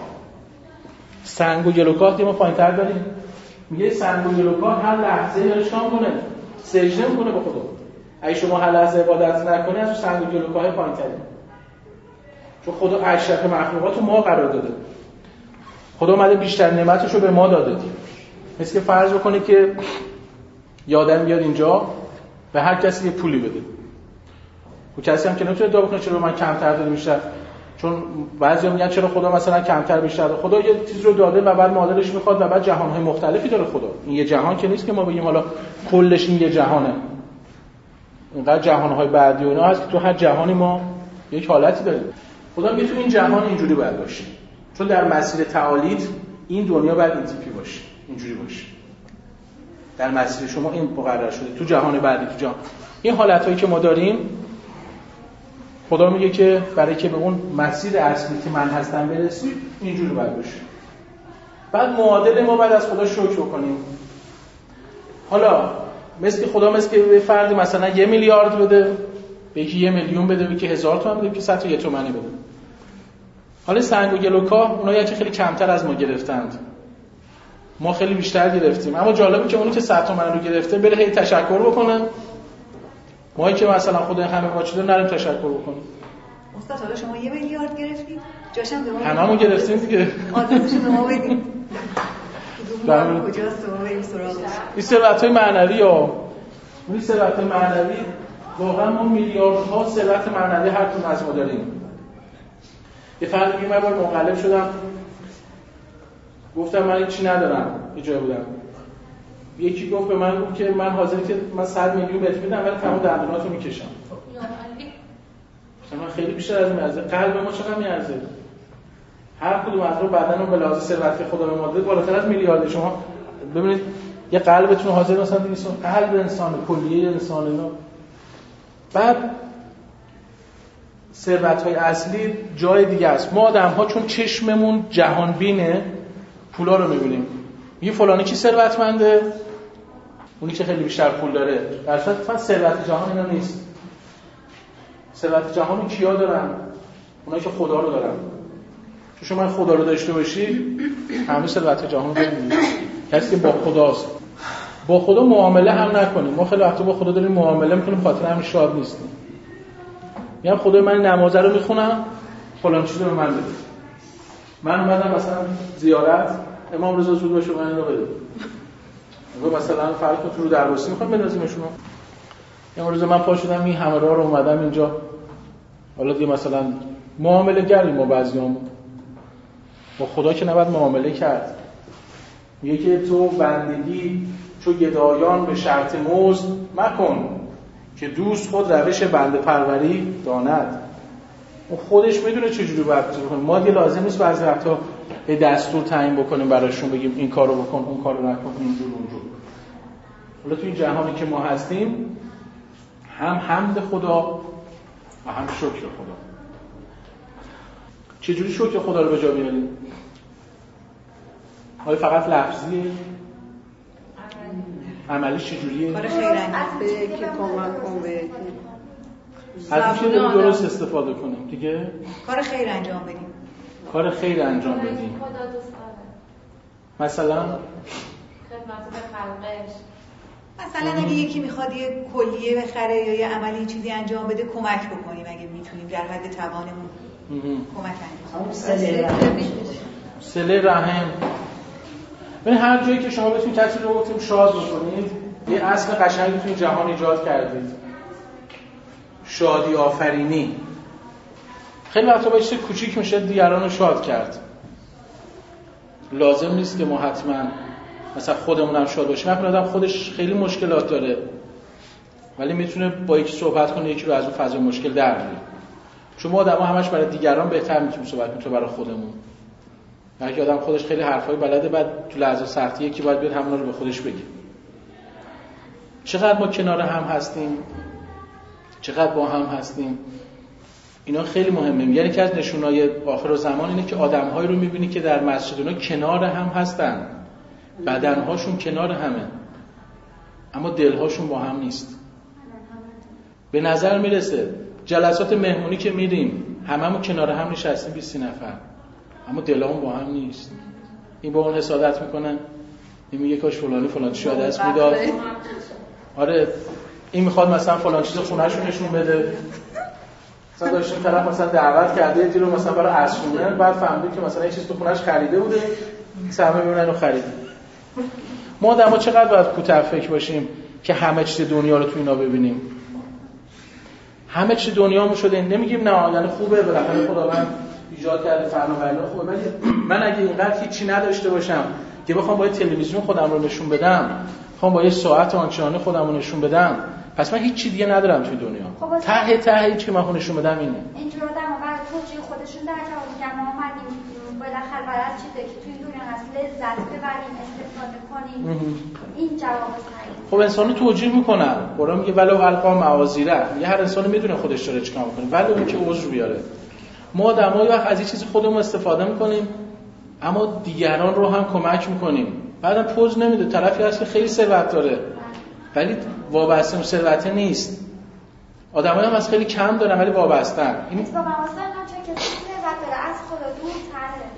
سنگ و گل و کاه ما پایین‌تر داریم. میگه سنگ و گل و کاه هر لحظه داره چیکار کنه؟ سجده میکنه به خدا. اگه شما هر لحظه عبادت نکنی از سنگ و گل و کاه پایین‌تری. چون خدا اشرف مخلوقات رو ما قرار داده. خدا اومده بیشتر نعمتش رو به ما داده. مثل که فرض بکنه که یادم بیاد اینجا به هر کسی یه پولی بده. و کسی هم که نمیتونه ادعا بکنه چرا من کمتر دادم بیشتر. چون بعضیا میگن چرا خدا مثلا کمتر بیشتر داده. خدا یه چیز رو داده و بعد معادلش میخواد و بعد جهان‌های مختلفی داره خدا. این یه جهان که نیست که ما بگیم حالا کلش این یه جهانه. اینقدر جهان‌های بعدی و اینا هست که تو هر جهانی ما یک حالتی داریم. خدا میگه تو این جهان اینجوری باید باشه. چون در مسیر تعالیت این دنیا باید این تیپی باشه، اینجوری باشه. در مسیر شما این مقرر شده تو جهان بعدی، تو جهان این حالتایی که ما داریم خدا میگه که برای که به اون مسیر اصلی که من هستم برسی اینجوری باید باشه. بعد معادل ما بعد از خدا شکر بکنیم. حالا مثل که خدا مثل که به فردی مثلا یه میلیارد بده، به یکی یه میلیون بده، به یکی هزار تومان بده، به یکی صد تا یه تومانی بده. حالا سنگ و گل و کاه اونایی که خیلی کمتر از ما گرفتند، ما خیلی بیشتر گرفتیم. اما جالبه که اونی که صد تومن رو گرفته بره هی تشکر بکنه، ما که مثلا خود همه ما چیزا نریم تشکر بکنیم. استاد حالا شما یه میلیارد گرفتید، جاشم به ما هممون گرفتیم دیگه. آدرسش به ما بدید. برای کجاست تو بریم سراغش؟ این ثروت‌های معنوی ها، اون ثروت‌های معنوی واقعا ما میلیاردها ثروت معنوی هر کدوم از ما داریم. یه فرد میگه من باید منقلب شدم، گفتم من چی ندارم، یه جای بودم. یکی گفت به من گفت که من حاضرم که من صد میلیون بهت میدم ولی تمام دندوناتو میکشم. مثلا من خیلی بیشتر از این ارزه. قلب ما چقدر میارزه؟ هر کدوم از ما بدن رو به لحاظ ثروت که خدا به ما داده بالاتر از میلیارد. شما ببینید یه قلبتون حاضر مثلا نیست، قلب انسان کلیه انسان اینا. بعد ثروت‌های اصلی جای دیگه است. ما آدم‌ها چون چشممون جهان بینه پولا رو می‌بینیم. میگه فلانی کی ثروتمنده؟ اونی که خیلی بیشتر پول داره. در صورتی که ثروت جهان اینا نیست. ثروت جهان کیا دارن؟ اونایی که خدا رو دارن. چون شما خدا رو داشته باشی همه ثروت جهان رو می‌بینی. کسی که با خداست. با خدا معامله هم نکنیم. ما خیلی وقتا با خدا داریم معامله می‌کنیم، خاطر همین شاد نیستیم. میگم خدای من نماز رو میخونم فلان چیزو به من بده. من اومدم مثلا زیارت امام رضا زود باشه من اینو بده. میگم مثلا فرض کن تو رو درواسی میخوام بندازیمشون. امام رضا من پا شدم این همه راه رو اومدم اینجا. حالا دیگه مثلا معامله گریم ما بعضیام. با خدا که نباید معامله کرد. میگه که تو بندگی چو گدایان به شرط مزد مکن که دوست خود روش بنده پروری داند. اون خودش میدونه چجوری باید بکنه. ما دیگه لازم نیست بعضی وقتا به دستور تعیین بکنیم براشون، بگیم این کارو بکن اون کارو نکن اینجور اونجور. حالا تو این جهانی که ما هستیم هم حمد خدا و هم شکر خدا. چجوری شکر خدا رو به جا بیاریم؟ آیا فقط لفظیه؟ عملیش چجوریه؟ کار خیر انجام به که کمک کن به از این که درست استفاده کنیم دیگه. کار خیر انجام بدیم. کار خیر انجام بدیم. خدا دوست داره. مثلا خدمت به خلقش. مثلا اگه یکی میخواد یه کلیه بخره یا یه عملی چیزی انجام بده کمک بکنیم اگه میتونیم در حد توانمون کمک انجام بدیم. صله رحم. ببین هر جایی که شما بتونید کسی رو گفتیم شاد بکنید، یه اصل قشنگی تو این جهان ایجاد کردید. شادی آفرینی. خیلی وقتا با چیز کوچیک میشه دیگران رو شاد کرد. لازم نیست که ما حتما مثلا خودمون هم شاد باشیم. مثلا آدم خودش خیلی مشکلات داره ولی میتونه با یکی صحبت کنه، یکی رو از اون فضای مشکل در بیاره. چون ما آدم‌ها همش برای دیگران بهتر میتونیم صحبت کنیم تا برای خودمون. هر آدم خودش خیلی حرفای بلده، بعد تو لحظه سختی یکی باید بیاد همونا رو به خودش بگه. چقدر ما کنار هم هستیم، چقدر با هم هستیم، اینا خیلی مهمه. یعنی که از نشونهای آخر زمان اینه که آدم‌هایی رو می‌بینی که در مسجد اونا کنار هم هستن، بدن‌هاشون کنار همه اما دل‌هاشون با هم نیست. به نظر میرسه جلسات مهمونی که میریم هممون کنار هم نشستیم بیست نفر اما دلمون با هم نیست. این با اون حسادت میکنن، این میگه کاش فلانی فلان چیزو دست میداد. آره این میخواد مثلا فلان چیزو خونه‌شون نشون بده. مثلا داشتیم طرف مثلا دعوت کرده یه رو مثلا برای عصرونه، بعد فهمیدیم که مثلا یه چیز تو خونه‌اش خریده بوده، سهمه میمونن رو خرید. ما آدم‌ها چقدر باید کوتاه فکر باشیم که همه چیز دنیا رو تو اینا ببینیم. همه چیز دنیامون شده، نمیگیم نه یعنی خوبه بالاخره خداوند ایجاد کرده فناوری خوبه، ولی من اگه اینقدر هیچی نداشته باشم که بخوام با تلویزیون خودم رو نشون بدم، بخوام با یه ساعت آنچنانی خودم رو نشون بدم، پس من هیچ چیز دیگه ندارم توی دنیا. ته ته چی من نشون بدم اینه. اینجوری آدم‌ها برای توجیه خودشون در جواب میگن ما اومدیم بالاخره برای چیزی که توی دنیا هست لذت ببریم، استفاده کنیم. این جواب صحیح. خب انسانو توجیه میکنن. قرآن میگه ولو القا معاذیره. میگه هر انسانی میدونه خودش داره چیکار میکنه، ولی اون که عذر بیاره. ما آدم‌ها یه وقت از این چیز خودمون استفاده میکنیم اما دیگران رو هم کمک میکنیم. بعدم پوز نمیده. طرفی هست که خیلی ثروت داره ولی وابسته اون ثروت نیست. آدمایی هم از خیلی کم دارن ولی وابسته‌ان. این با وابسته هم چه کسی ثروت داره از خدا دورتره.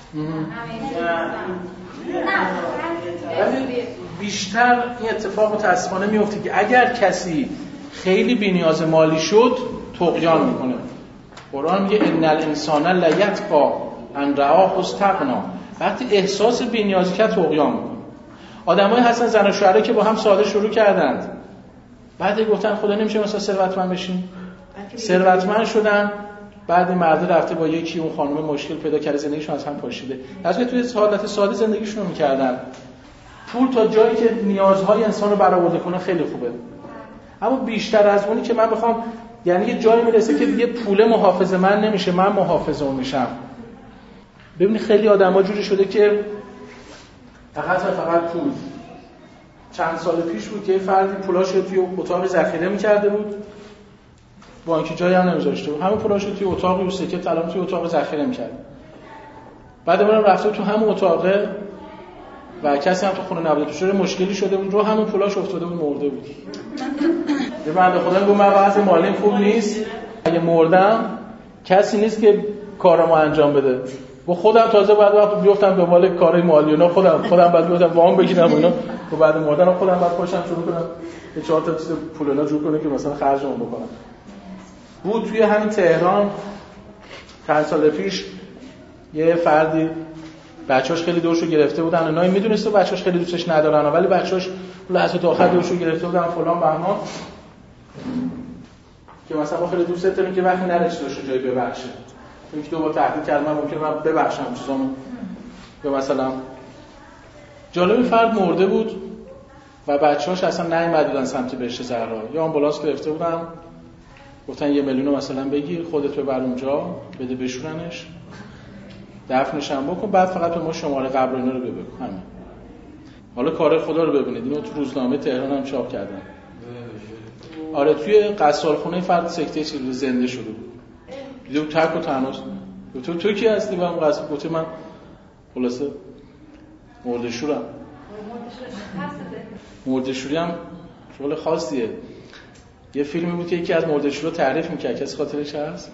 ولی بیشتر این اتفاق متأسفانه میفته که اگر کسی خیلی بی‌نیاز مالی شد طغیان میکنه. قرآن میگه ان الانسان لیطغی ان رآه استغنی. وقتی احساس بی‌نیازی کرد طغیان میکنه. آدمایی هستن زن و شوهر که با هم ساده شروع کردند، بعد گفتن خدا نمیشه مثلا ثروتمند بشیم، ثروتمند شدن، بعد مرد رفته با یکی اون خانم مشکل پیدا کرده، زندگیشون از هم پاشیده. از که توی حالت ساده زندگیشون رو می‌کردن. پول تا جایی که نیازهای انسان رو برآورده کنه خیلی خوبه، اما بیشتر از اونی که من بخوام، یعنی یه جایی میرسه که دیگه پول محافظ من نمیشه، من محافظ اون میشم. ببینید خیلی آدم‌ها جوری شده که فقط و فقط پول. چند سال پیش بود که یه فردی پولاشو توی اتاق ذخیره می‌کرده بود، بانکی جایی هم نمیذاشته بود، همون پولاشو توی اتاقی و سکه طلا توی اتاق ذخیره می‌کرد. بعد اونم رفته تو همون اتاقه و کسی هم تو خونه نبوده، توش مشکلی شده بود، رو همون پولاش افتاده بود، مرده بود. یه بنده خدا گفت من وضع مالی خوب نیست، اگه مردم کسی نیست که کارمو انجام بده. با خودم تازه بعد وقت بیفتم دنبال کارهای مالی اونا، خودم خودم بعد بیفتم وام بگیرم اینا، و بعد مردن خودم بعد پاشم شروع کنم یه چهار تا چیز پول اینا جور کنم که مثلا خرجمون بکنم. بود توی همین تهران چند سال پیش یه فردی بچه‌اش خیلی دوشو گرفته بودن، اونایی میدونسته بچه‌اش خیلی دوستش ندارن ولی بچه‌اش لحظه آخر دوشو گرفته بودن فلان بهمان، که مثلا ما خیلی دوست داریم که وقتی نرسه دوشو جایی ببخشه. اینکه دو بار تهدید کرد من ممکنه من ببخشم چیزامو، یا مثلا جالب فرد مرده بود و بچه‌هاش اصلا نیومده بودن سمت بهشت زهرا، یا آمبولانس گرفته بودن گفتن یه میلیون مثلا بگیر خودت ببر اونجا بده بشورنش دفنش هم بکن، بعد فقط به ما شماره قبر اینا رو بگو. همین. حالا کار خدا رو ببینید، اینو تو روزنامه تهران هم چاپ کردن. آره توی قصالخونه فرد سکته چیز زنده شده بود. دیدم تک و تناست. تو تو کی هستی؟ من قصد گفت من خلاصه مرده‌شورم. مرده‌شوری هم شغل خاصیه. یه فیلمی بود که یکی از مرده‌شورا تعریف می‌کرد، کسی خاطرش هست؟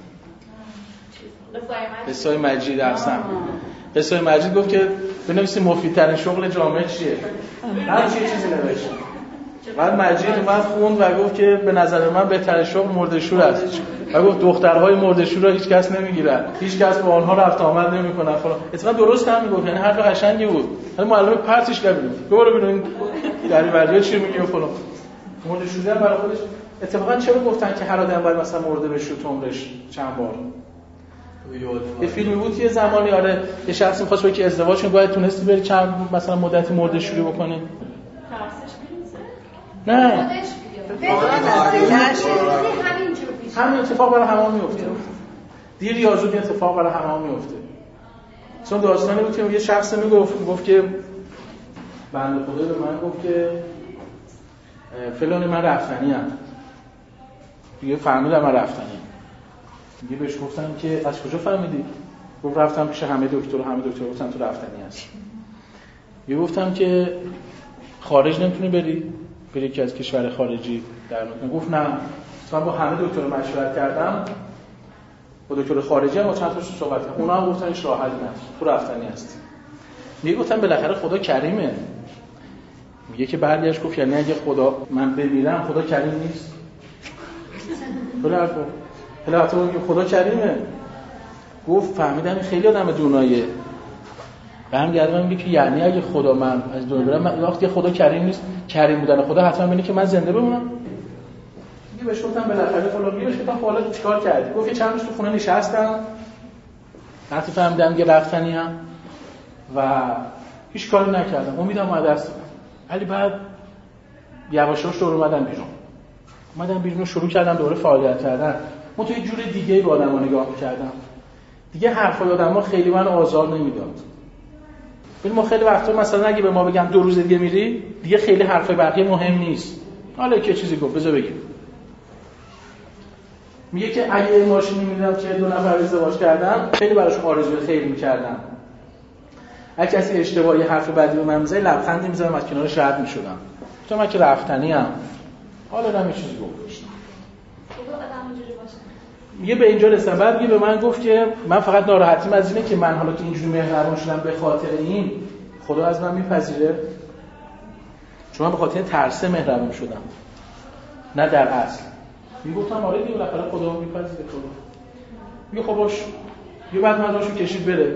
قصه مجید افسم. قصه مجید گفت که بنویسی مفیدترین شغل جامعه چیه؟ هر چی چیزی نوشت. بعد مجید اومد خوند و گفت که به نظر من بهترین شغل مرده‌شور است. و گفت دخترهای مرده‌شور را هیچ کس نمیگیرن، هیچ کس با آنها رفت آمد نمی‌کنه فلان. اتفاقا درست هم میگفت، یعنی حرف قشنگی بود. ولی معلم پرتش کرد. برو ببین دری بردیا چی میگه فلان. مرده‌شوری برای خودش اتفاقا چرا گفتن که هر آدم باید مثلا مرده بشه تو عمرش چند بار؟ یه فیلمی بود یه زمانی آره یه شخصی می‌خواست با که ازدواج کنه باید تونستی بری چند مثلا مدتی مرده‌شوری بکنه. نه همین اتفاق برای همه میفته. دیر یا زود اتفاق برای همه میفته. مثلا داستانی بود که یه شخص میگفت گفت که بنده خدا به من گفت که فلان من رفتنی ام. دیگه فهمیدم من رفتنی ام. دیگه بهش گفتم که از کجا فهمیدی؟ گفت رفتم پیش همه دکتر و همه دکتر گفتن تو رفتنی هستی. یه گفتم که خارج نمیتونی بری؟ بری که از کشور خارجی در نوت. گفت نه من با همه دکتر مشورت کردم با دکتر خارجی هم با چند تاشون صحبت کردم اونا هم گفتن هیچ راه حلی نداره تو رفتنی هستی. میگه گفتم بالاخره خدا کریمه. میگه که برگشت گفت یعنی اگه خدا من بمیرم خدا کریم نیست؟ بالاخره بالاخره میگه خدا کریمه. گفت فهمیدم این خیلی آدم دونایه. برمیگردم میگه که یعنی اگه خدا من از دنیا برم من وقتی خدا کریم نیست کریم بودن خدا حتما اینه که من زنده بمونم. دیگه بهش گفتم بالاخره فلان بهش گفتم حالا چیکار کردی؟ گفت چند روز تو خونه نشستم وقتی فهمیدم که رفتنی هم و هیچ کاری نکردم امیدم از دست دادم. ولی بعد یواش یواش دور اومدم بیرون. اومدم بیرون شروع کردم دوره فعالیت کردن. من تو یه جور دیگه به آدم‌ها نگاه می‌کردم. دیگه حرفای آدم‌ها خیلی من آزار نمیداد. ولی ما خیلی وقتا مثلا اگه به ما بگم دو روز دیگه میری دیگه خیلی حرفای بقیه مهم نیست. حالا که چیزی گفت بذار بگیم. میگه که اگه این ماشینی می‌دیدم که دو نفر ازدواج کردن خیلی براشون آرزوی خیر می‌کردم. اگه کسی اشتباهی حرف بدی به من می‌زنه لبخندی می‌زدم از کنارش رد می‌شدم. تو من که رفتنی ام. حالا نمی چیزی گفت. خدا آدم اونجوری باشه. میگه به اینجا رسیدم بعد میگه به من گفت که من فقط ناراحتیم از اینه که من حالا که اینجوری مهربان شدم به خاطر این خدا از من میپذیره چون من به خاطر ترس مهربان شدم نه در اصل. میگفتم آره دیگه بالاخره خدا میپذیره تو. میگه خب باش. یه بعد من راشو کشید بره.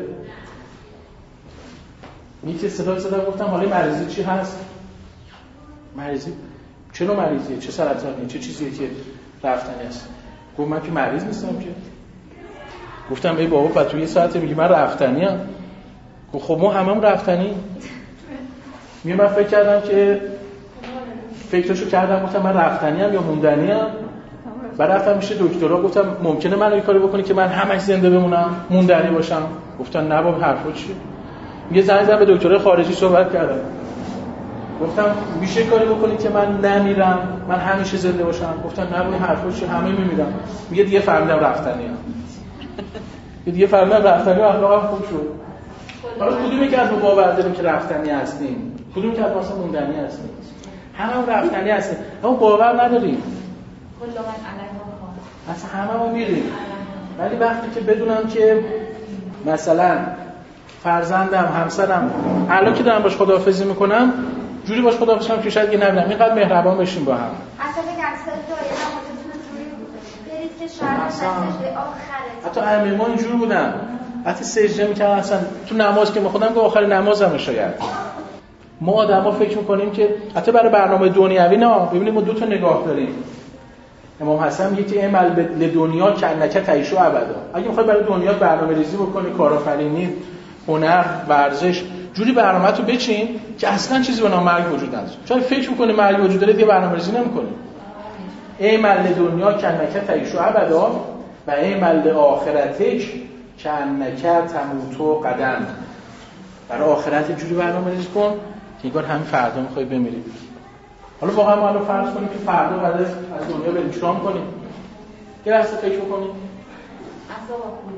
میگه صدا صدا گفتم حالا مریضی چی هست؟ مریضی چه نوع مریضیه؟ چه سرطانیه؟ چه چیزیه که رفتنی است؟ گفت من که مریض نیستم که. گفتم ای بابا بعد تو یه ساعته میگی من رفتنی ام. گفت خب ما هممون رفتنی. میگه من فکر کردم که فکرشو کردم گفتم من رفتنی ام یا موندنی ام. بعد رفتم میشه دکترا گفتم ممکنه من این کارو بکنی که من همش زنده بمونم موندنی باشم. گفتن نه بابا حرفا چیه؟ میگه زنگ زدم به دکترای خارجی صحبت کردم. گفتم میشه کاری بکنی که من نمیرم من همیشه زنده باشم. گفتن نه این حرفا چیه همه میمیرن. میگه دیگه فهمیدم رفتنی ام. دیگه فهمیدم رفتنی و اخلاقم خوب شد. حالا کدومی که از ما باور داریم که رفتنی هستیم؟ کدومی که از ما اصلا موندنی هستیم؟ همه رفتنی هستیم. اما باور نداریم. کلا من علیه اصلا همه ما میریم. ولی وقتی که بدونم که مثلا فرزندم همسرم الان که دارم باش خداحافظی میکنم جوری باش خداحافظی کنم که شاید دیگه نبینم اینقدر مهربان بشیم با هم. اصلا بگم سلطه یه نمازتون جوری برید که شاید سجده آخره. حتی ائمه ما اینجور بودن. حتی سجده میکنن اصلا تو نماز که میخونم که آخر نمازم شاید. ما آدما فکر میکنیم که حتی برای برنامه دنیوی نه ببینید ما دو تا نگاه داریم. امام حسن میگه که عمل به دنیا کنک تعیش و ابدا. اگه میخوای برای دنیا برنامه‌ریزی بکنی کارآفرینی هنر ورزش جوری برنامه‌تو بچین که اصلا چیزی به نام مرگ وجود نداره. چون فکر می‌کنی مرگ وجود داره دیگه برنامه‌ریزی نمی‌کنی. عمل دنیا کنک تعیش و ابدا و عمل آخرتک کنک تموت قدم. برای آخرت جوری برنامه‌ریزی کن که انگار همین فردا می‌خوای بمیری. حالا واقعا ما الان فرض کنیم که فردا بعد از دنیا بریم چیکار می‌کنیم؟ یه لحظه فکر بکنیم. اصلا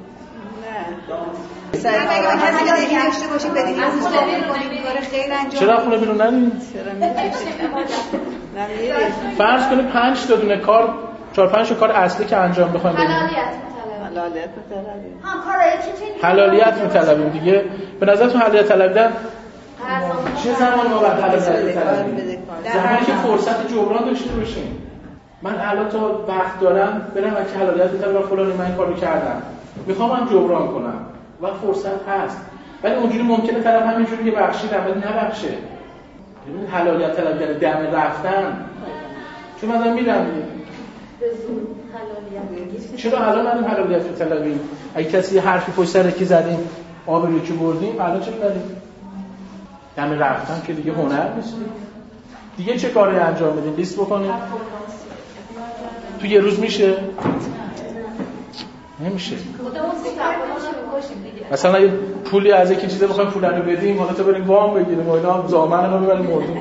نه سر اگه کسی که دیگه داشته باشید بدید از خونه بیرون کار خیر انجام. چرا خونه بیرون نریم؟ چرا می‌رید؟ فرض کنیم پنج تا دونه کار چهار پنج تا کار اصلی که انجام بخوایم بدیم. حلالیت می‌طلبه. حلالیت می‌طلبه. ها کارایی که چه حلالیت می‌طلبیم دیگه. به نظرتون حلالیت طلبیدن چه زمانی ما باید حلالیت طلبیم؟ زمانی که فرصت جبران داشته باشیم. من الان تا وقت دارم برم که حلالیت بطلبم فلانی من این کارو کردم. میخوام هم جبران کنم و فرصت هست. ولی اونجوری ممکنه طرف همینجوری یه بخشیدم ولی نبخشه. ببینید حلالیت طلب یعنی دم رفتن. چون مثلا میرم به زور حلالیت. چرا الان هم حلالیت رو طلبیم؟ اگه کسی یه حرفی پشت سر کی زدیم آب رو که بردیم الان چه می‌کنیم؟ دم رفتن که دیگه هنر نیست. دیگه چه کاری انجام بدیم؟ لیست بکنیم. تو یه روز میشه؟ نمیشه. مثلا اگه پولی از یکی چیزا بخوایم پول رو بدیم، حالا تا بریم وام بگیریم، اینا زامن رو ببریم مردیم.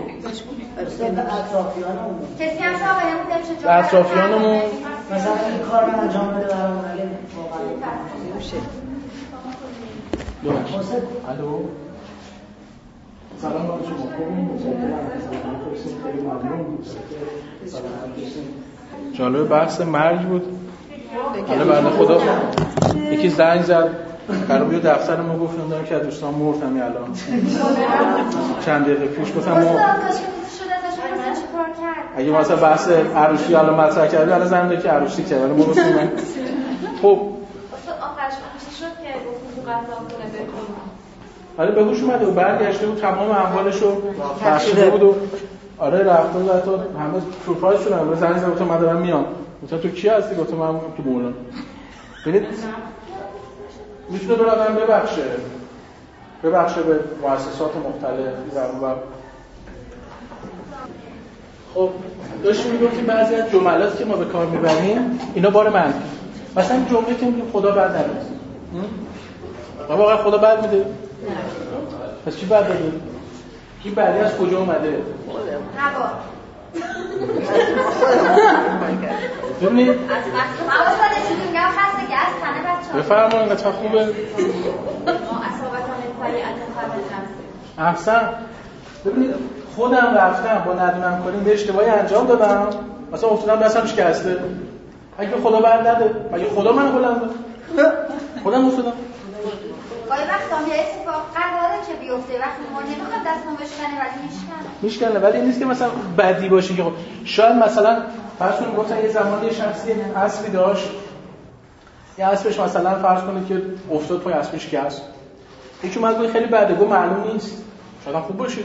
کسی هم شاقه نمیشه جو. اطرافیانمون مثلا این کار رو انجام بده برامون اگه واقعا نمیشه. الو. سلام علیکم. جالب بحث مرگ بود. حالا بنده خدا یکی زنگ زد برام یه دفتر ما گفتم دارم که از دوستان مرد همین الان چند دقیقه پیش گفتم ما اگه مثلا بحث عروسی الان مطرح کردی الان زنگ داد که عروسی کرد الان ما گفتم خب آخرش چی شد که گفتم تو قطعا کنه بکنم ولی به هوش اومده و برگشته بود تمام اموالش رو بخشیده بود و آره رفته بود حتی همه پروفایل شدن امروز زنگ زد گفتم من دارم میام گفتم تو کی هستی گفتم من تو مولانا ببینید میتونه به آدم ببخشه ببخشه به مؤسسات مختلف و خب داشتیم میگفتیم بعضی از جملاتی که ما به کار میبریم اینا بار منفی مثلا جمله که میگیم خدا بد نمیده واقعا خدا بد میده پس چی بد داده این بعدی از کجا اومده هوا ببینید از وقت ما واسه چیزی میگم خسته که از تنه بچه‌ها بفرمایید قطعا خوبه ما اصابتان الفریعت خبر نفسه احسن ببینید خودم رفتم با ندونم کنیم به اشتباهی انجام دادم مثلا افتادم دستم شکسته اگه خدا بر نده مگه خدا منو بلند داد خودم افتادم گاهی وقتا یه اتفاق قراره که بیفته وقتی ما نمیخوام دستمون بشکنه ولی میشکنه میشکنه ولی این نیست که مثلا بدی باشه که خب شاید مثلا فرض کنید گفتن یه زمانی شخصی اسبی داشت یه اسبش مثلا فرض کنید که افتاد پای اسبش شکست یکی اومد گفت خیلی بده گفت معلوم نیست شاید خوب باشه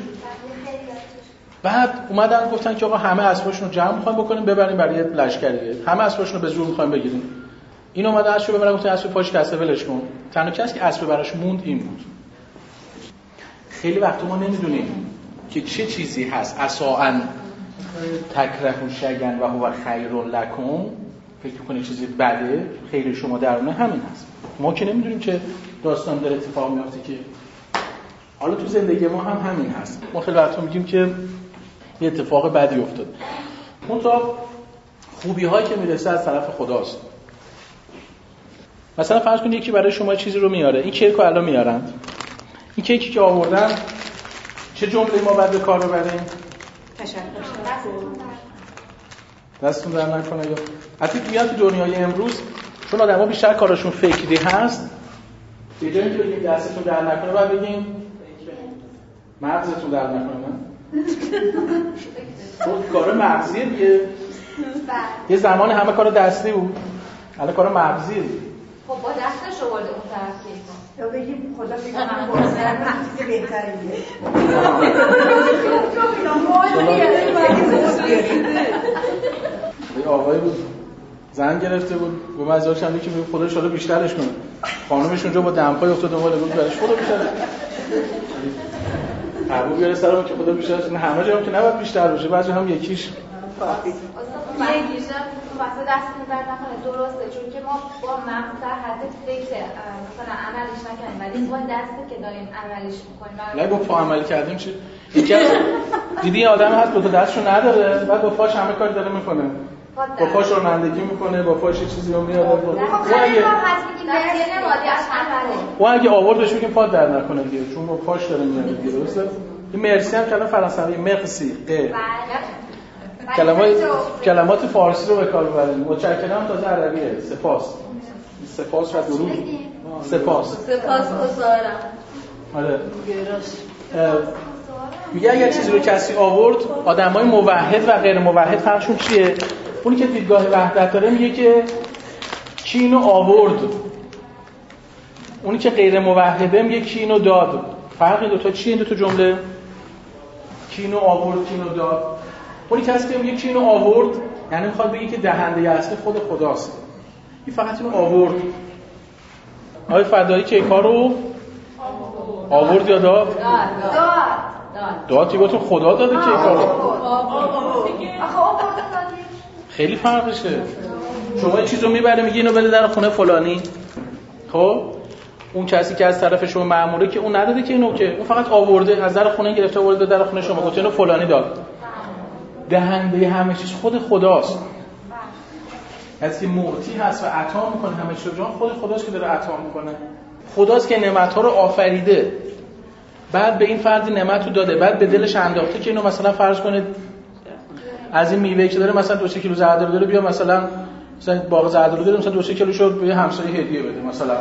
بعد اومدن گفتن که آقا همه اسباشون رو جمع می‌خوایم بکنیم ببریم برای لشکریه همه اسباشون رو به زور می‌خوایم بگیریم این اومد اسب ببرن گفتن اسب پاش کسته ولش کن تنها کسی که اسب براش موند این بود خیلی وقت ما نمیدونیم که چه چیزی هست اساءن تکرهوا شیئا و هو خیر لکم فکر کنید چیزی بده خیر شما درونه همین هست ما که نمیدونیم که داستان داره اتفاق میفته که حالا تو زندگی ما هم همین هست ما خیلی وقتا میگیم که یه اتفاق بدی افتاد اون تا خوبی هایی که میرسه از طرف خداست مثلا فرض کنید یکی برای شما چیزی رو میاره این کیک رو الان میارند این کیکی که آوردن چه جمله ما بعد به کار ببریم تشکر دستتون در نکنه یا حتی میاد تو دنیای امروز چون آدم‌ها بیشتر کاراشون فکری هست به جای اینکه بگیم دستتون در نکنه بعد بگیم مغزتون در نکنه نه خب کار مغزیه دیگه یه زمان همه کار دستی بود الان کار مغزیه خب با دستش آورده اون طرف کیکو یا بگیم خدا بگیم من بازدارم چیز بهتریه یه آقایی بود زن گرفته بود گفت من ازش هم که خدا ان شاء الله بیشترش کنه خانومش اونجا با دمپای افتاد دنبال بود برش خدا بیشتر قبول بیاره سرم که خدا بیشترش نه همه جا هم که نباید بیشتر باشه بعضی هم یکیش یکیش واسه دست می‌برد نکنه درسته چون که ما با مغز در حد فکر مثلا عملش نکنیم ولی با دستی که داریم عملش می‌کنیم نه با پا عمل کردیم چی یکی دیدی یه آدم هست دو تا دستشو نداره بعد با پاش همه کار داره میکنه با پاش رانندگی میکنه با پاش چیزی رو میاره خب خیلی هم هست میگیم دستی نمادی از عمله و اگه آوردش میگیم پا در نکنه دیگه چون با پاش داره میاره دیگه درسته این مرسی هم کلمه فرانسوی مرسی ق کلمات کلمات فارسی رو به کار ببریم متشکرم تازه عربیه سپاس سپاس و درود سپاس سپاس گزارم آره میگه اگر چیزی رو کسی آورد آدمای موحد و غیر موحد فرقشون چیه اونی که دیدگاه وحدت داره میگه که کی اینو آورد اونی که غیر موحده میگه کی اینو داد فرق این دو تا چیه این دو تا جمله کی اینو آورد کی اینو داد اونی کسی که میگه کی اینو آورد یعنی میخواد بگه که دهنده اصلی خود خداست. این فقط اینو آورد. آقای فدایی که این کارو آورد یا داد؟ داد داد دیگه تو خدا داده که این کارو. آخه آورد دادی خیلی فرقشه. شما یه چیزو میبره میگی اینو بده در خونه فلانی، خب اون کسی که از طرف شما مأموره که اون نداده که اینو، که اون فقط آورده از در خونه گرفته آورده در خونه شما، گفت اینو فلانی داد. دهنده همه چیز خود خداست. کسی معطی هست و عطا میکنه همه چیز جان خود خداست که داره عطا میکنه. خداست که نعمت‌ها رو آفریده، بعد به این فرد نعمت رو داده، بعد به دلش انداخته که اینو مثلا فرض کنید از این میوه‌ای که داره مثلا دو سه کیلو زردآلو داره بیا مثلا مثلا باغ زردآلو داره مثلا دو سه کیلوشو به همسایه هدیه بده مثلا.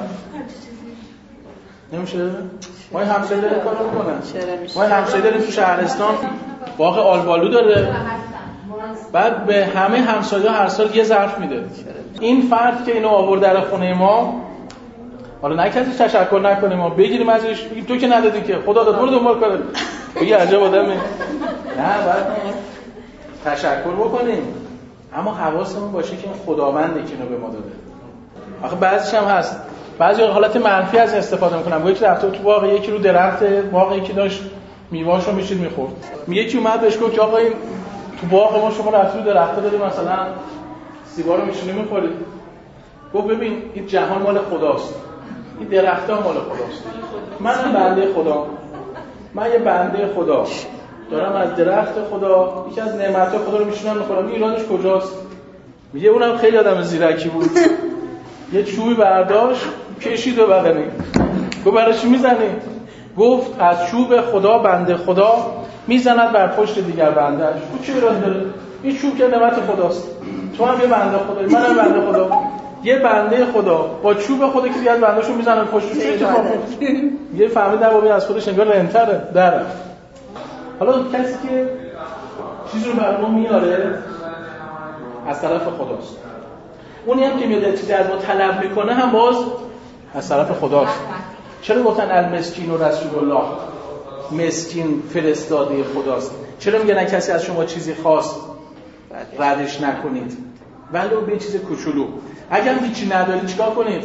نمیشه؟ ما این همسایه داره کارو میکنن. ما این همسایه داریم تو شهرستان باغ آلبالو داره، بعد به همه همسایه‌ها هر سال یه ظرف میده. این فرد که اینو آورد در خونه ما، حالا نکردی تشکر نکنیم ما بگیریم ازش بگیم تو که ندادی که خدا داد، برو دنبال کن. بگی عجب آدمه. نه بعد تشکر بکنیم، اما حواسمون باشه که این خداونده که اینو به ما داده. آخه بعضیش هم هست، بعضی حالت منفی از استفاده میکنن. یکی رفته تو باغ، یکی رو درخت باغ، یکی داشت میوهاشو میشید میخورد. یکی اومد بهش گفت که آقا این تو باغ ما شما رفتی رو درخت داری مثلا سیبا رو میشینی میخورید. گفت ببین این جهان مال خداست، این درخت‌ها مال خداست، منم بنده خدا، من یه بنده خدا دارم از درخت خدا یکی از نعمت‌های خدا رو میشونم میخورم. این ایرادش کجاست؟ میگه اونم خیلی آدم زیرکی بود، یه چوبی برداشت کشید و بدنی. گفت برای چی میزنی؟ گفت از چوب خدا بنده خدا میزند بر پشت دیگر بنده‌اش. تو چه ایرادی داره؟ این چوب که نعمت خداست، تو هم یه بنده خدایی، منم بنده خدا. یه بنده خدا با چوب خدا که دیگه بنده‌شو میزنن پشتش، چه اتفاقی میفته؟ یه فهمید در واقع از خودش انگار رنتره در. حالا کسی که چیز رو بر ما میاره از طرف خداست، اونی هم که میاد چیزی از ما طلب میکنه هم باز از طرف خداست. چرا گفتن المسکین و رسول الله، مسکین فرستاده خداست؟ چرا میگن کسی از شما چیزی خواست ردش نکنید ولو به چیز کوچولو؟ اگر هیچی ندارید چیکار کنید؟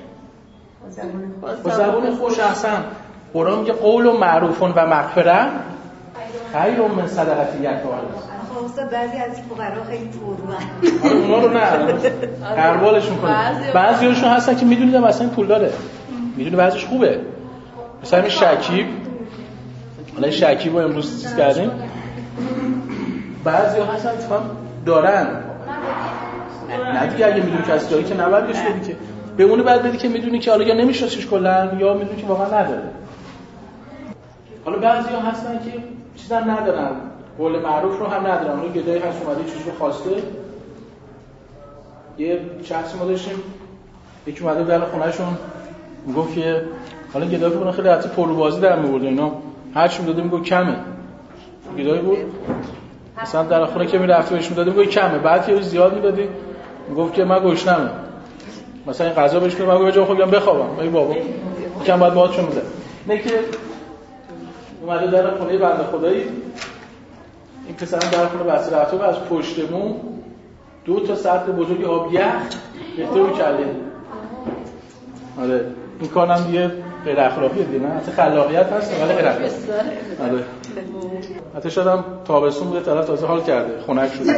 با زبان خوش احسن. قرآن میگه قول و معروفون و مغفره خیر من صدقه یک توال. خب استاد بعضی از فقرا خیلی پولدارن، اونا رو نه قربالشون کنید. بعضیاشون هستن که میدونید مثلا پول داره، میدونی بعضیش خوبه، مثلا این شکیب، حالا شکیب رو امروز چیز کردیم، بعضی ها هستن اتفاقا دارن. نه دیگه اگه میدونی که از جایی که نباید بهش بدی که به اونو بعد بدی که میدونی که حالا یا نمیشناسیش کلا یا میدونی که واقعا نداره. حالا بعضی ها هستن که چیزا ندارن، قول معروف رو هم ندارن. اون گدایی هست اومده چیز رو خواسته. یه شخصی ما داشتیم یکی اومده در خونهشون میگفت که حالا گدایی بود خیلی حتی پروبازی در میورد اینا، هر چی میداده میگفت کمه. گدایی بود مثلا در خونه که میرفت بهش میداده میگفت کمه، بعد یه زیاد میدادی میگفت که من گشنمه، مثلا این غذا بهش میگم من جا خودم بخوابم. ای بابا کم بعد باهاتون میده. نه که اومده در خونه بنده خدایی، این پسر در خونه بسته رفته و از پشت مو دو تا سطل بزرگی آب یخ ریخته رو کله. آره این کارم دیگه غیر اخلاقیه دیگه، نه حتی خلاقیت هست ولی غیر اخلاقی. آره حتی شدم تابستون بوده طرف تازه حال کرده خنک شده.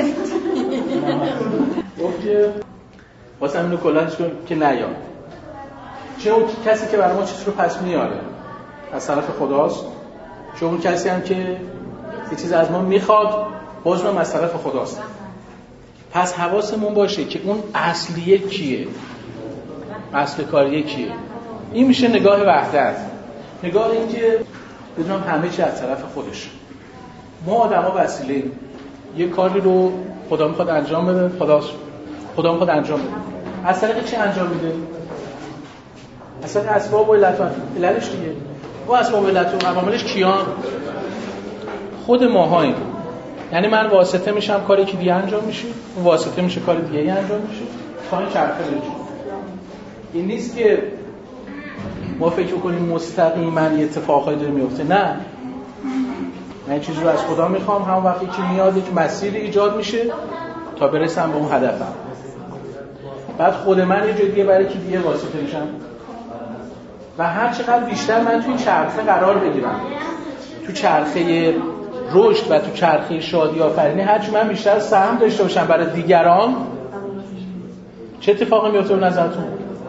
گفت که واسه اینو کلا که نیاد. چه اون کسی که برای ما چیزی رو پس میاره از طرف خداست، چه اون کسی هم که یه چیز از ما میخواد باز هم از طرف خداست. پس حواسمون باشه که اون اصلیه کیه، اصل کاریه کیه. این میشه نگاه وحدت، نگاه این که بدونم همه چی از طرف خودش. ما آدما وسیله، یه کاری رو خدا میخواد انجام بده، خداش خدا میخواد انجام بده. از طریق چی انجام میده؟ از طریق اسباب و علت و علتش دیگه. و اسباب و علت و عواملش کیان؟ خود ماهاییم. یعنی من واسطه میشم کاری که دیگه انجام میشه، اون واسطه میشه کاری دیگه ای انجام میشه تا این چرخه بره. این نیست که ما فکر کنیم مستقیما یه اتفاقایی داره میفته. نه، من چیزی رو از خدا میخوام، همون وقتی که میاد یک مسیر ایجاد میشه تا برسم به اون هدفم. بعد خود من یه جای دیگه برای کی دیگه واسطه میشم و هر چقدر بیشتر من توی چرخه قرار بگیرم، تو چرخه رشد و تو چرخه شادی آفرینی، هر چی من بیشتر سهم داشته باشم برای دیگران، چه اتفاقی میفته به نظرتون؟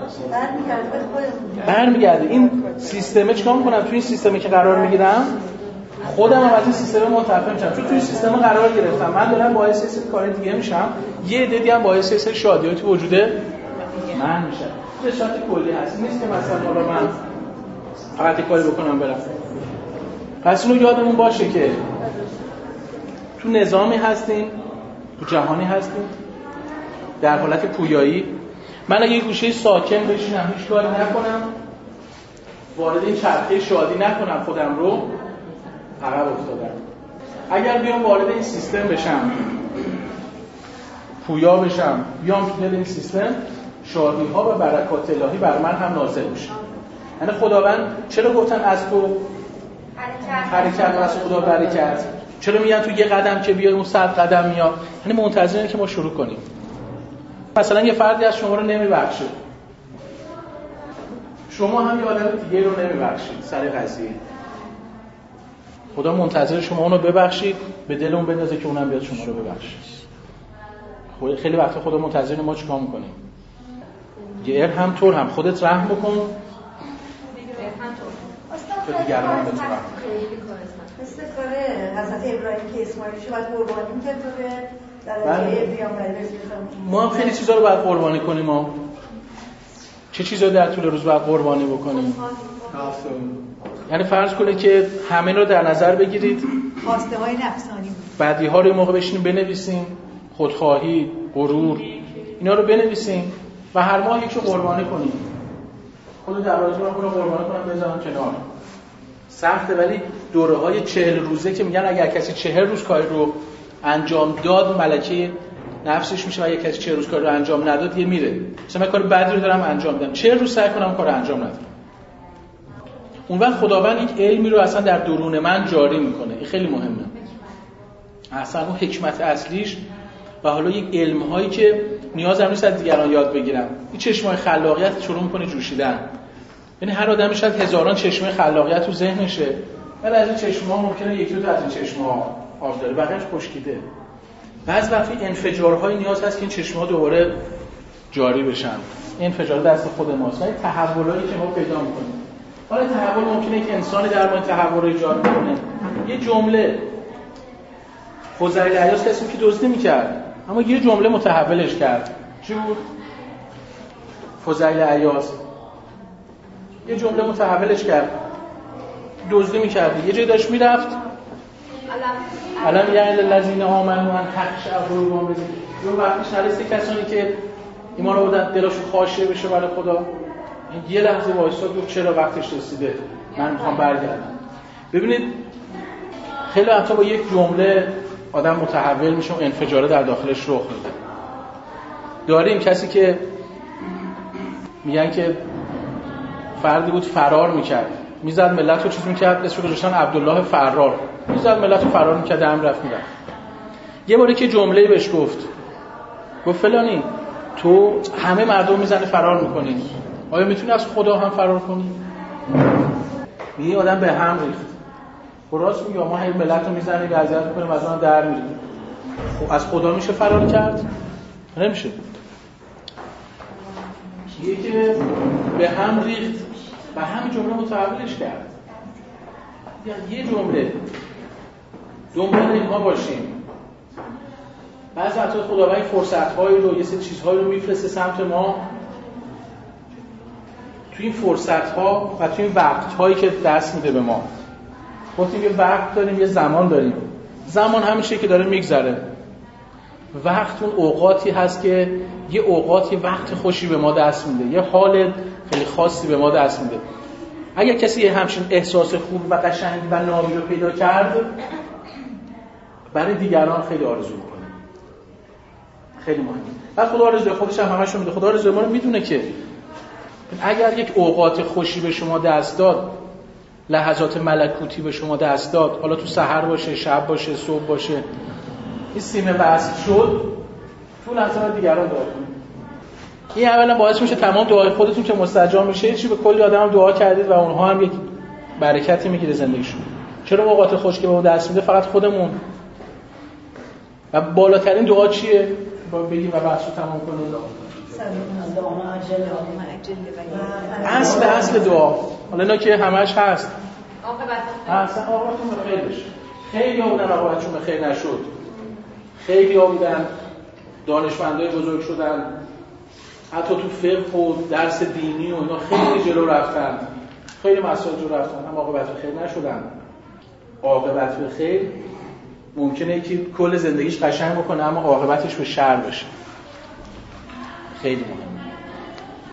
برمیگرده. این سیستمه چیکار میکنم؟ توی این سیستمی که قرار میگیرم خودم هم از این سیستم منتفع میشم، چون توی سیستم قرار گرفتم، من دارم باعث یه سری کار دیگه میشم، یه عده‌ای هم باعث یه سری شادیات تو وجود من میشن. به صورت کلی هست، نیست که مثلا حالا من فقط کاری بکنم برم. پس اینو یادمون باشه که تو نظامی هستیم، تو جهانی هستیم در حالت پویایی. من اگه یه گوشه ساکن بشینم، هیچ کاری نکنم، وارد این چرخه شادی نکنم، خودم رو عقب افتادم. اگر بیام وارد این سیستم بشم، پویا بشم، بیام تو دل این سیستم، شادی ها و برکات الهی بر من هم نازل میشه. یعنی خداوند چرا گفتن از تو حرکت و از خدا برکت؟ چرا میگن تو یه قدم که بیای اون صد قدم میاد؟ یعنی منتظرین که ما شروع کنیم. مثلا یه فردی از شما رو نمیبخشه، شما هم یه آدم دیگه رو نمیبخشید سر قضیه. خدا منتظر شما اونو ببخشید، به دل اون بندازه که اونم بیاد شما رو ببخشه. خیلی وقتا خدا منتظر ما چیکار میکنیم؟ یه هم طور هم خودت رحم بکن تا دیگران به تو رحم. مثل کاره حضرت ابراهیم که اسماعیلشو باید قربانی میکرد تو به درجه پیامبری برسید. ما هم خیلی چیزا رو باید قربانی کنیم. ما چه چیزا در طول روز باید قربانی بکنیم؟ یعنی فرض کنید که همه رو در نظر بگیرید، خواسته های نفسانی، بدی ها رو یه موقع بشینیم بنویسیم، خودخواهی، غرور، اینا رو بنویسیم و هر ماه یکشو قربانی کنیم. خود در آرزو رو قربانی کنم بذارم کنار. سخته، ولی دوره های چهل روزه که میگن اگر کسی چهل روز کاری رو انجام داد ملکه نفسش میشه و اگر کسی چهل روز کاری رو انجام نداد یه میره. مثلا من کار بدی رو دارم انجام میدم، چهل روز سعی کنم کار انجام ندم. اون وقت خداوند یک علمی رو اصلا در درون من جاری میکنه. این خیلی مهمه. اصلا اون حکمت اصلیش و حالا یک علم هایی که نیاز هم نیست از دیگران یاد بگیرم. این چشمای خلاقیت شروع میکنه جوشیدن. یعنی هر آدمی شاید هزاران چشمه خلاقیت تو ذهنشه، ولی از این چشمه‌ها ممکنه یکی دو تا از این چشمه‌ها آب داره، بقیه‌اش خشکیده. بعضی وقتا انفجارهای نیاز هست که این چشمه‌ها دوباره جاری بشن. این انفجار دست خود ماست. این تحولایی که ما پیدا می‌کنیم. حالا تحول ممکنه که انسانی در ما تحول ایجاد کنه. یه جمله فضیل عیاض کسی که دزدی می‌کرد، اما یه جمله متحولش کرد. چی بود؟ فضیل عیاض یه جمله متحولش کرد. دزدی می‌کرد، یه جای داشت میرفت علم یعل الذین آمنوا ان تخشع قلوبهم لذکر. اون وقتش نرسید کسانی که ایمان آوردن دلشون خاشعه بشه برای خدا. یه لحظه وایساد گفت چرا وقتش رسیده، من میخوام برگردم. ببینید خیلی وقتا با یک جمله آدم متحول میشه و انفجاره در داخلش رخ میده. داریم کسی که میگن که فردی بود فرار میکرد، میزد ملت رو چیز میکرد، اسمش گذاشتن عبدالله فرار، میزد ملت رو فرار میکرد، هم رفت میرفت. یه باری که جمله‌ای بهش گفت، گفت فلانی تو همه مردم میزنی فرار میکنی، آیا میتونی از خدا هم فرار کنی؟ این آدم به هم ریخت. راست میگه، ما هی ملت رو میزنیم و اذیت میکنیم، از اون در میریم. خب از خدا میشه فرار کرد؟ نمیشه. یکی که به هم ریخت و همین جمله متحولش کرد. یه جمله دنبال اینها باشیم. بعضی وقتا خداوند فرصت‌هایی رو، یه سری چیزهایی رو میفرسته سمت ما. توی این فرصت‌ها و توی این وقت‌هایی که دست میده به ما، گفتیم یه وقت داریم، یه زمان داریم. زمان همیشه که داره میگذره. وقت اون اوقاتی هست که یه اوقاتی وقت خوشی به ما دست میده، یه حال خیلی خاصی به ما دست میده. اگر کسی یه همچین احساس خوب و قشنگ و نامی رو پیدا کرد، برای دیگران خیلی آرزو میکنه. خیلی مهمه. بعد خدا آرزوی خودش هم همشون میده. خدا آرزوی ما رو میدونه که اگر یک اوقات خوشی به شما دست داد، لحظات ملکوتی به شما دست داد، حالا تو سحر باشه، شب باشه، صبح باشه، این سیم وصل شد، تو لحظه دیگران دعا کنید. این اولا باعث میشه تمام دعای خودتون که مستجاب میشه چی به کلی آدم هم دعا کردید و اونها هم یک برکتی میگیره زندگیشون. چرا اوقات خوش که به اون دست میده فقط خودمون؟ و بالاترین دعا چیه؟ با بگیم و بحثو تمام کنیم. اصل اصل دعا. حالا اینا که همش هست. اصلا عاقبتون به خیر بشه. خیلی ها بودن عاقبتشون به خیر نشد. خیلی ها بودن دانشمندای بزرگ شدن. حتی تو فقه و درس دینی و اینا خیلی جلو رفتن. خیلی مسائل جلو رفتن اما عاقبت به خیر نشدن. عاقبت به خیر ممکنه یکی کل زندگیش قشنگ بکنه اما عاقبتش به شر بشه. خیلی مهمه.